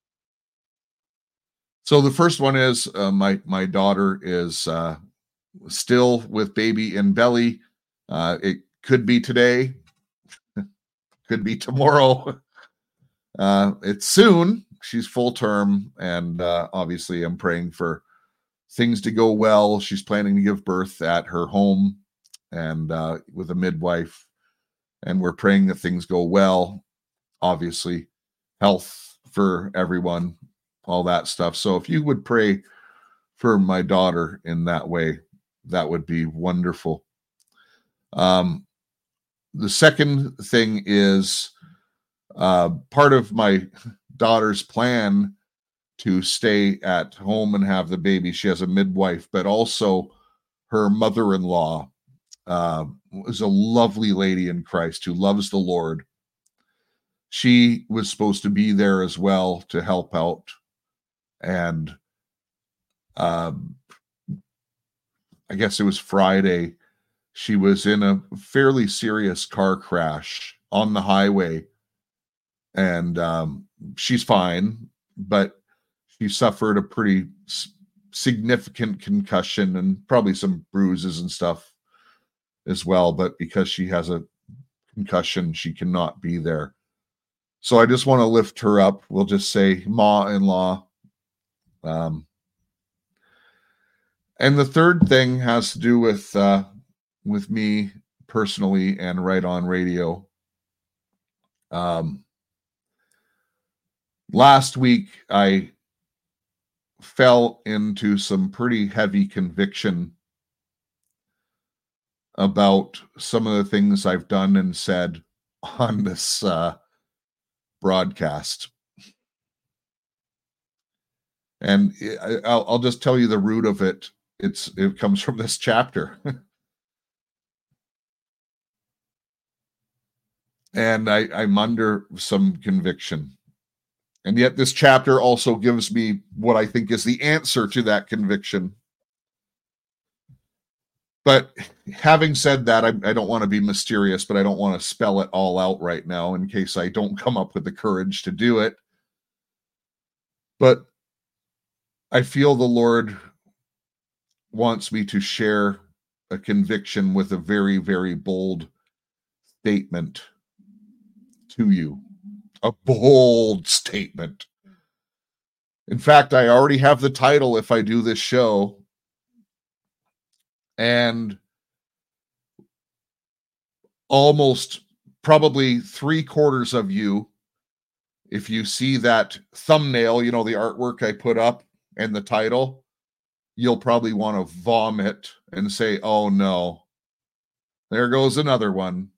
so the first one is uh, my, my daughter is uh, still with baby in belly. Uh, it could be today, could be tomorrow. Uh, it's soon. She's full term, and uh, obviously I'm praying for things to go well. She's planning to give birth at her home and uh, with a midwife, and we're praying that things go well. Obviously, health for everyone, all that stuff. So if you would pray for my daughter in that way, that would be wonderful. Um, the second thing is uh, part of my daughter's plan to stay at home and have the baby. She has a midwife, but also her mother-in-law uh, is a lovely lady in Christ who loves the Lord. She was supposed to be there as well to help out. And um, I guess it was Friday, she was in a fairly serious car crash on the highway. And um, she's fine, but she suffered a pretty s- significant concussion and probably some bruises and stuff as well. But because she has a concussion, she cannot be there. So I just want to lift her up. We'll just say Ma-in-law. Um, and the third thing has to do with uh, with me personally and Right On Radio. Um, last week, I fell into some pretty heavy conviction about some of the things I've done and said on this uh, broadcast. And I, I'll, I'll just tell you the root of it. It's it comes from this chapter. And I, I'm under some conviction. And yet this chapter also gives me what I think is the answer to that conviction. But having said that, I, I don't want to be mysterious, but I don't want to spell it all out right now in case I don't come up with the courage to do it. But I feel the Lord wants me to share a conviction with a very, very bold statement to you. A bold statement. In fact, I already have the title if I do this show. And almost probably three quarters of you, if you see that thumbnail, you know, the artwork I put up and the title, you'll probably want to vomit and say, oh no, there goes another one.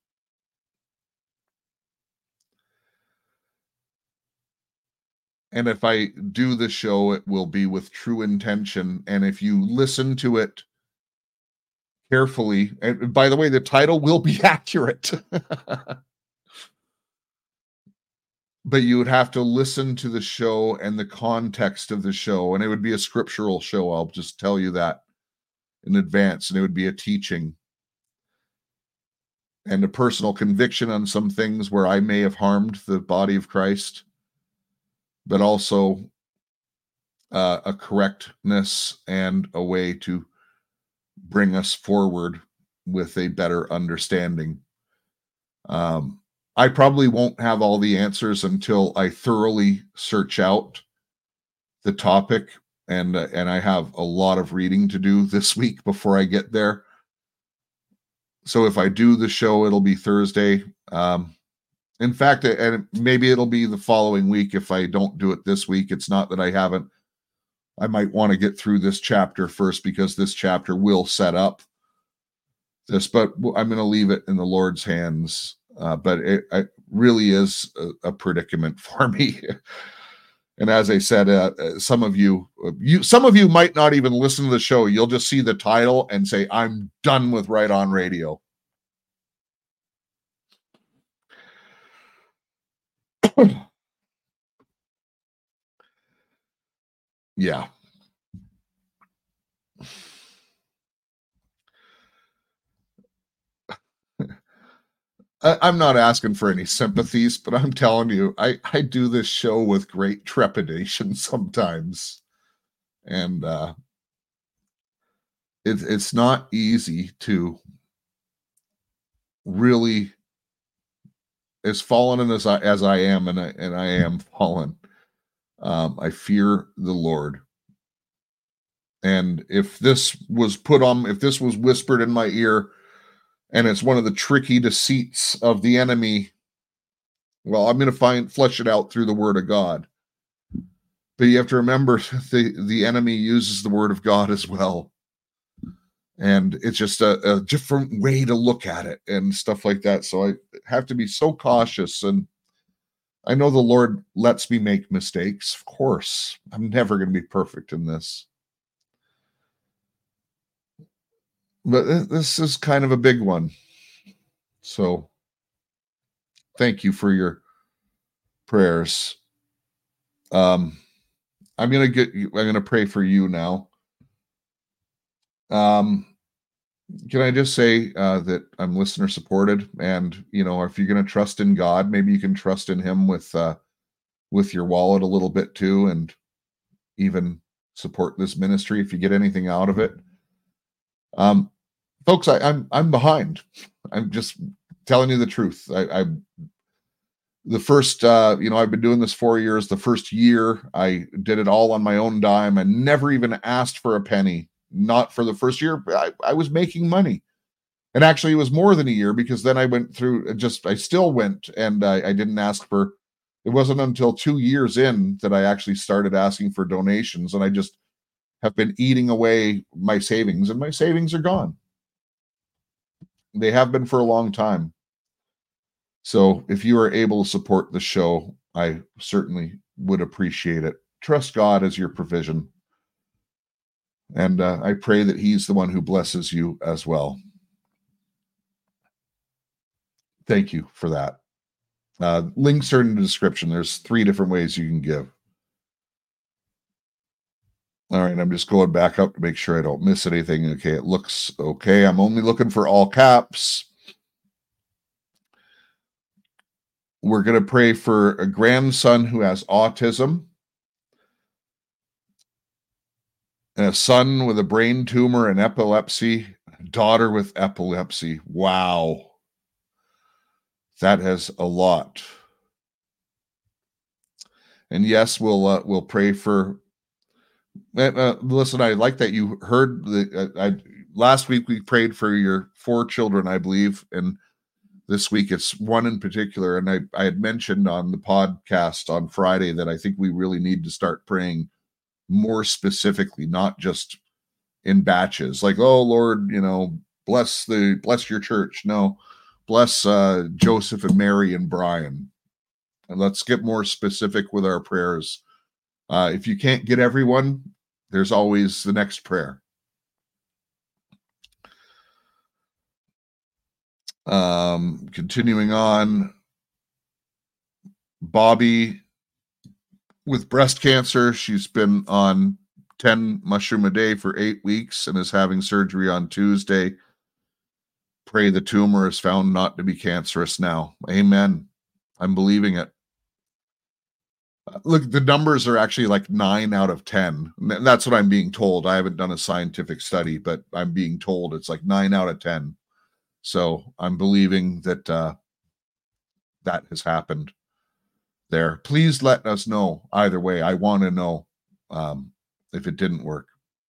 And if I do the show, it will be with true intention. And if you listen to it carefully. And by the way, the title will be accurate. But you would have to listen to the show and the context of the show, and it would be a scriptural show. I'll just tell you that in advance, and it would be a teaching and a personal conviction on some things where I may have harmed the body of Christ, but also uh, a correctness and a way to bring us forward with a better understanding. Um, I probably won't have all the answers until I thoroughly search out the topic, and uh, and I have a lot of reading to do this week before I get there. So if I do the show, it'll be Thursday. Um, in fact, and maybe it'll be the following week if I don't do it this week. It's not that I haven't. I might want to get through this chapter first, because this chapter will set up this, but I'm going to leave it in the Lord's hands. Uh, but it, it really is a, a predicament for me. And as I said, uh, some of you, you, some of you might not even listen to the show. You'll just see the title and say, "I'm done with Right On Radio." Yeah. I'm not asking for any sympathies, but I'm telling you, I, I do this show with great trepidation sometimes. And uh, it, it's not easy to really, as fallen as I, as I am, and I, and I am fallen, um, I fear the Lord. And if this was put on, if this was whispered in my ear, and it's one of the tricky deceits of the enemy, well, I'm going to find flesh it out through the Word of God. But you have to remember, the, the enemy uses the Word of God as well. And it's just a, a different way to look at it and stuff like that. So I have to be so cautious. And I know the Lord lets me make mistakes. Of course, I'm never going to be perfect in this. But this is kind of a big one. So thank you for your prayers. Um, I'm going to get you, I'm going to pray for you now. Um, can I just say uh, that I'm listener supported, and, you know, if you're going to trust in God, maybe you can trust in him with, uh, with your wallet a little bit too, and even support this ministry if you get anything out of it. Um, folks, I, I'm I'm behind. I'm just telling you the truth. I, I the first, uh, you know, I've been doing this four years. The first year, I did it all on my own dime. I never even asked for a penny. Not for the first year. I, I was making money, and actually, it was more than a year, because then I went through. Just I still went, and I, I didn't ask for. It wasn't until two years in that I actually started asking for donations, and I just have been eating away my savings, and my savings are gone. They have been for a long time. So if you are able to support the show, I certainly would appreciate it. Trust God as your provision. And uh, I pray that he's the one who blesses you as well. Thank you for that. Uh, links are in the description. There's three different ways you can give. All right, I'm just going back up to make sure I don't miss anything. Okay, it looks okay. I'm only looking for all caps. We're going to pray for a grandson who has autism, and a son with a brain tumor and epilepsy, a daughter with epilepsy. Wow. That has a lot. And yes, we'll uh, we'll pray for Uh, listen, I like that you heard the. Uh, I last week we prayed for your four children, I believe, and this week it's one in particular. And I, I had mentioned on the podcast on Friday that I think we really need to start praying more specifically, not just in batches. Like, oh Lord, you know, bless the bless your church. No, bless uh, Joseph and Mary and Brian, and let's get more specific with our prayers. Uh, if you can't get everyone, there's always the next prayer. Um, continuing on, Bobby with breast cancer. She's been on ten mushroom a day for eight weeks and is having surgery on Tuesday. Pray the tumor is found not to be cancerous now. Amen. I'm believing it. Look, the numbers are actually like nine out of ten. And that's what I'm being told. I haven't done a scientific study, but I'm being told it's like nine out of ten. So I'm believing that uh, that has happened there. Please let us know either way. I want to know um, if it didn't work.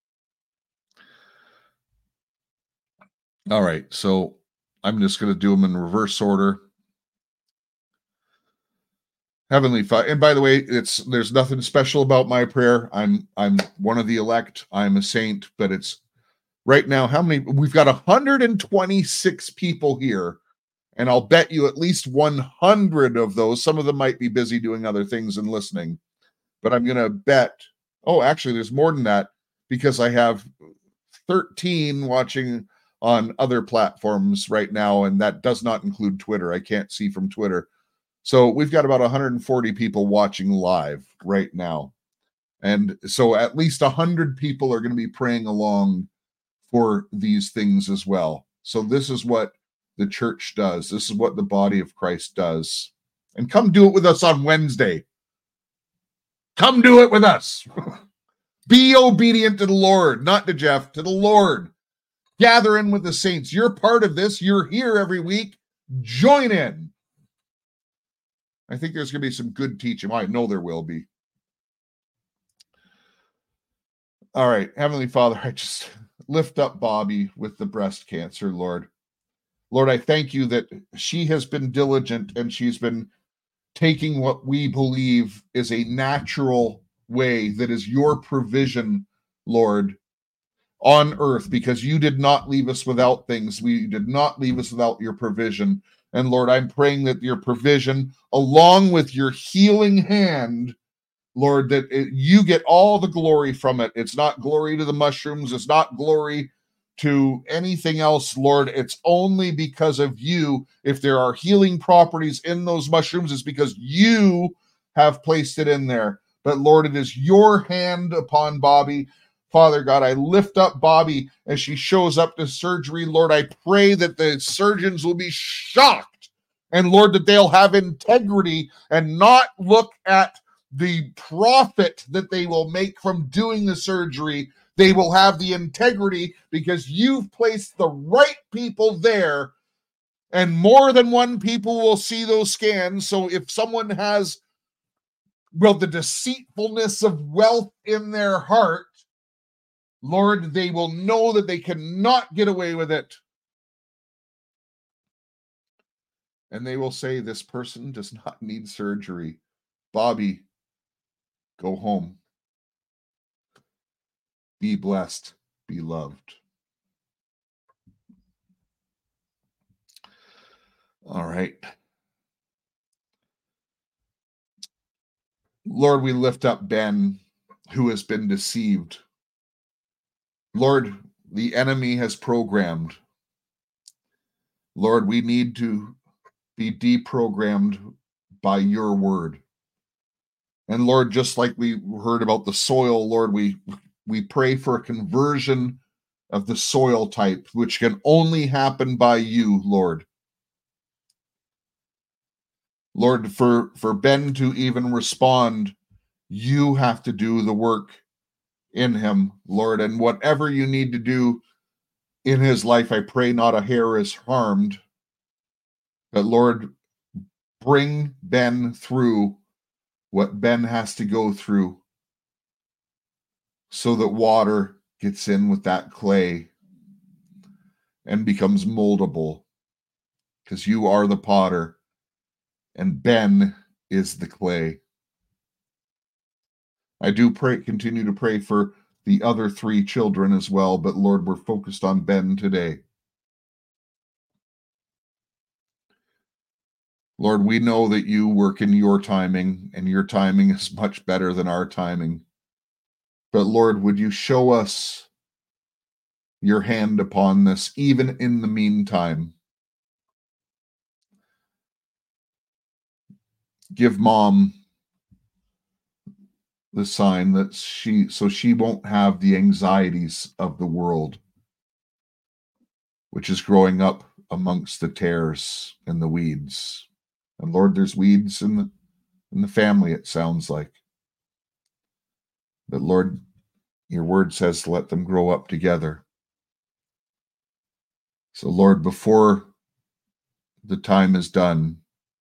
All right. So I'm just going to do them in reverse order. Heavenly Father, and by the way, it's there's nothing special about my prayer. I'm I'm one of the elect. I'm a saint, but it's right now. How many? We've got one hundred twenty-six people here, and I'll bet you at least one hundred of those. Some of them might be busy doing other things and listening, but I'm gonna bet. Oh, actually, there's more than that because I have thirteen watching on other platforms right now, and that does not include Twitter. I can't see from Twitter. So we've got about one hundred forty people watching live right now. And so at least one hundred people are going to be praying along for these things as well. So this is what the church does. This is what the body of Christ does. And come do it with us on Wednesday. Come do it with us. Be obedient to the Lord, not to Jeff, to the Lord. Gather in with the saints. You're part of this. You're here every week. Join in. I think there's going to be some good teaching. Well, I know there will be. All right. Heavenly Father, I just lift up Bobby with the breast cancer, Lord. Lord, I thank you that she has been diligent and she's been taking what we believe is a natural way that is your provision, Lord, on earth, because you did not leave us without things. We did not leave us without your provision. And Lord, I'm praying that your provision, along with your healing hand, Lord, that it, you get all the glory from it. It's not glory to the mushrooms. It's not glory to anything else, Lord. It's only because of you. If there are healing properties in those mushrooms, it's because you have placed it in there. But Lord, it is your hand upon Bobby. Father God, I lift up Bobby as she shows up to surgery. Lord, I pray that the surgeons will be shocked. And Lord, that they'll have integrity and not look at the profit that they will make from doing the surgery. They will have the integrity because you've placed the right people there. And more than one people will see those scans. So if someone has, well, the deceitfulness of wealth in their heart, Lord, they will know that they cannot get away with it. And they will say, this person does not need surgery. Bobby, go home. Be blessed. Be loved. All right. Lord, we lift up Ben, who has been deceived. Lord, the enemy has programmed. Lord, we need to be deprogrammed by your word. And Lord, just like we heard about the soil, Lord, we we pray for a conversion of the soil type, which can only happen by you, Lord. Lord, for, for Ben to even respond, you have to do the work in him, Lord, and whatever you need to do in his life, I pray not a hair is harmed, but Lord, bring Ben through what Ben has to go through so that water gets in with that clay and becomes moldable, because you are the potter and Ben is the clay. I do pray, continue to pray for the other three children as well, but Lord, we're focused on Ben today. Lord, we know that you work in your timing, and your timing is much better than our timing. But Lord, would you show us your hand upon this, even in the meantime? give mom the sign that she, so she won't have the anxieties of the world, which is growing up amongst the tares and the weeds. And Lord, there's weeds in the, in the family, it sounds like. But Lord, your word says, let them grow up together. So Lord, before the time is done,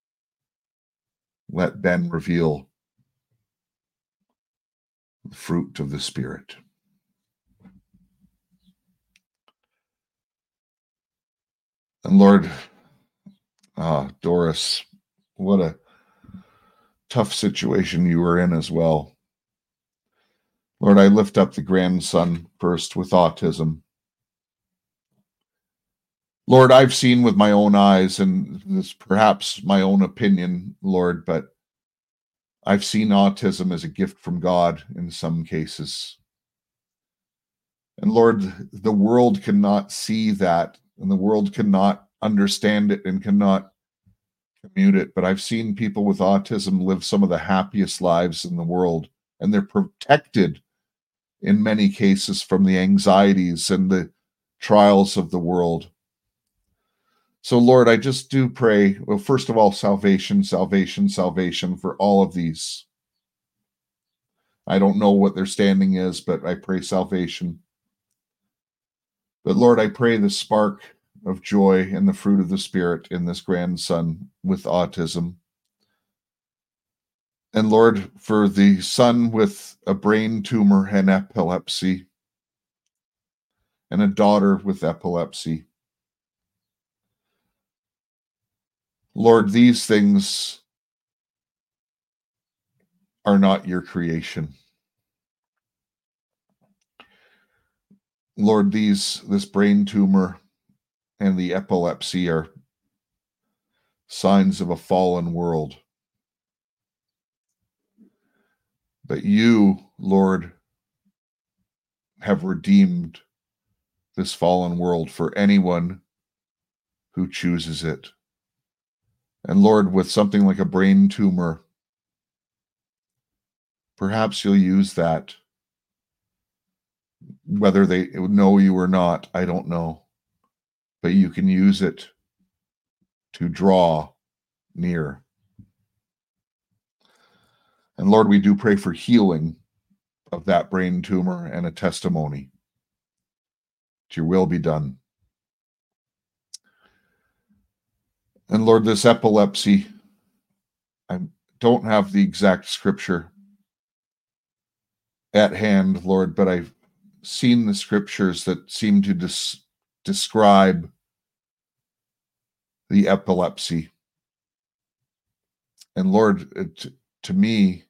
let Ben reveal the fruit of the Spirit. And Lord, ah, Doris, what a tough situation you were in as well. Lord, I lift up the grandson first with autism. Lord, I've seen with my own eyes, and this is perhaps my own opinion, Lord, but I've seen autism as a gift from God in some cases. And Lord, the world cannot see that, and the world cannot understand it and cannot commute it. But I've seen people with autism live some of the happiest lives in the world, and they're protected in many cases from the anxieties and the trials of the world. So Lord, I just do pray, well, first of all, salvation, salvation, salvation for all of these. I don't know what their standing is, but I pray salvation. But Lord, I pray the spark of joy and the fruit of the Spirit in this grandson with autism. And Lord, for the son with a brain tumor and epilepsy, and a daughter with epilepsy. Lord, these things are not your creation. Lord, these this brain tumor and the epilepsy are signs of a fallen world. But you, Lord, have redeemed this fallen world for anyone who chooses it. And Lord, with something like a brain tumor, perhaps you'll use that. Whether they know you or not, I don't know. But you can use it to draw near. And Lord, we do pray for healing of that brain tumor and a testimony. That your will be done. And Lord, this epilepsy, I don't have the exact scripture at hand, Lord, but I've seen the scriptures that seem to des- describe the epilepsy. And Lord, it, to me,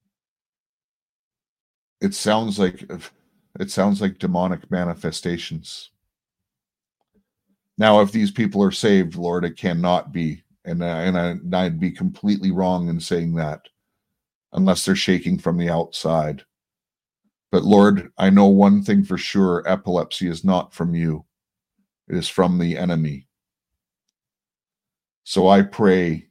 it sounds like it sounds like demonic manifestations. Now, if these people are saved, Lord, it cannot be, and I, and, I, and I'd be completely wrong in saying that, unless they're shaking from the outside. But Lord, I know one thing for sure: epilepsy is not from you; it is from the enemy. So I pray.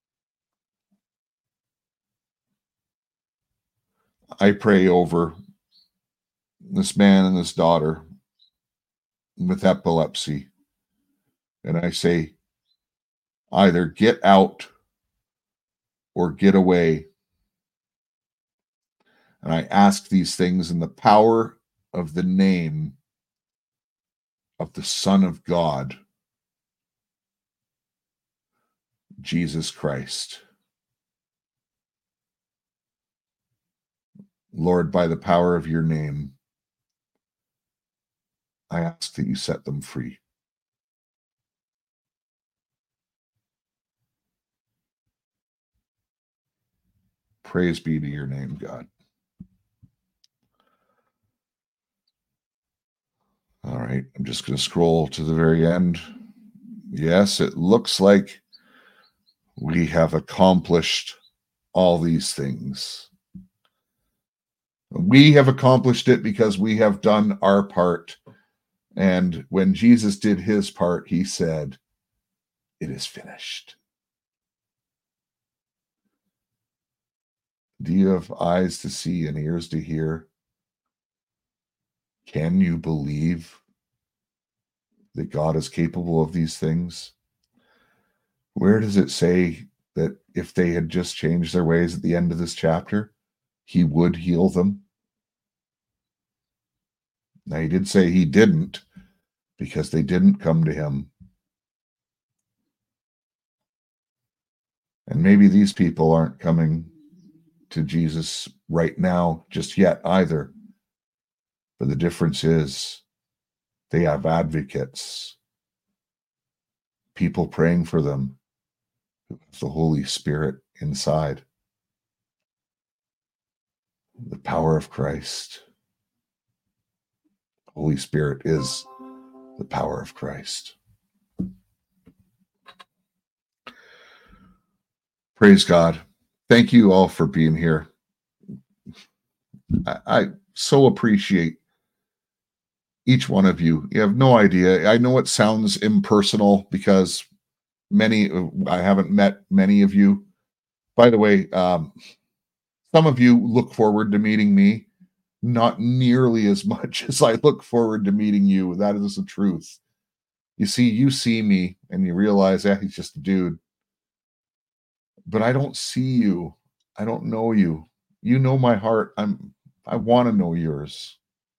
I pray over this man and this daughter with epilepsy. And I say, either get out or get away. And I ask these things in the power of the name of the Son of God, Jesus Christ. Lord, by the power of your name, I ask that you set them free. Praise be to your name, God. All right, I'm just going to scroll to the very end. Yes, it looks like we have accomplished all these things. We have accomplished it because we have done our part. And when Jesus did his part, he said, "It is finished." Do you have eyes to see and ears to hear? Can you believe that God is capable of these things? Where does it say that if they had just changed their ways at the end of this chapter, he would heal them? Now, he did say he didn't, because they didn't come to him. And maybe these people aren't coming to Jesus right now just yet either. But the difference is they have advocates, people praying for them, who have the Holy Spirit inside. The power of Christ. Holy Spirit is the power of Christ. Praise God. Thank you all for being here. I, I so appreciate each one of you. You have no idea. I know it sounds impersonal because many, I haven't met many of you. By the way, um, some of you look forward to meeting me, not nearly as much as I look forward to meeting you. That is the truth. You see, you see me and you realize, eh, he's just a dude. But I don't see you. I don't know you. You know my heart. I'm, I want to know yours.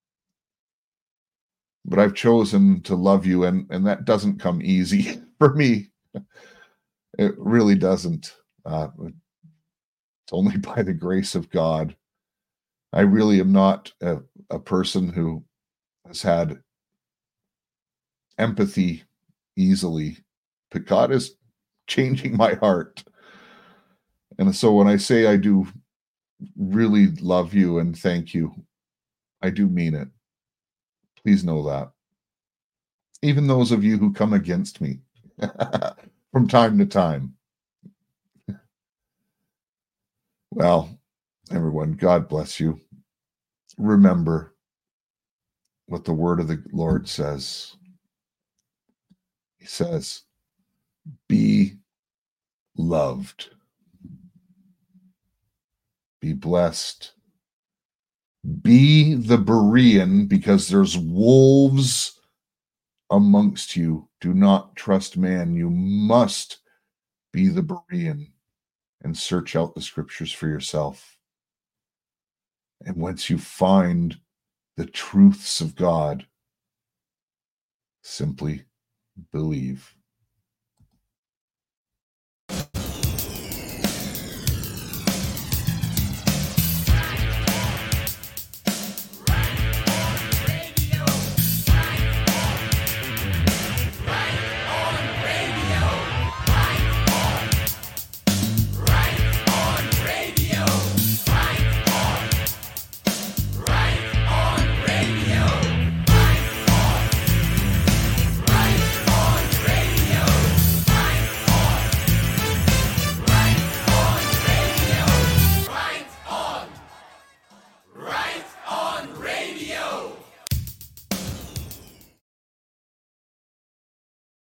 But I've chosen to love you, and, and that doesn't come easy for me. It really doesn't. Uh, it's only by the grace of God. I really am not a, a person who has had empathy easily, but God is changing my heart. And so when I say I do really love you and thank you, I do mean it. Please know that. Even those of you who come against me from time to time. Well, everyone, God bless you. Remember what the word of the Lord says. He says, be loved. Be blessed. Be the Berean, because there's wolves amongst you. Do not trust man. You must be the Berean and search out the scriptures for yourself. And once you find the truths of God, simply believe.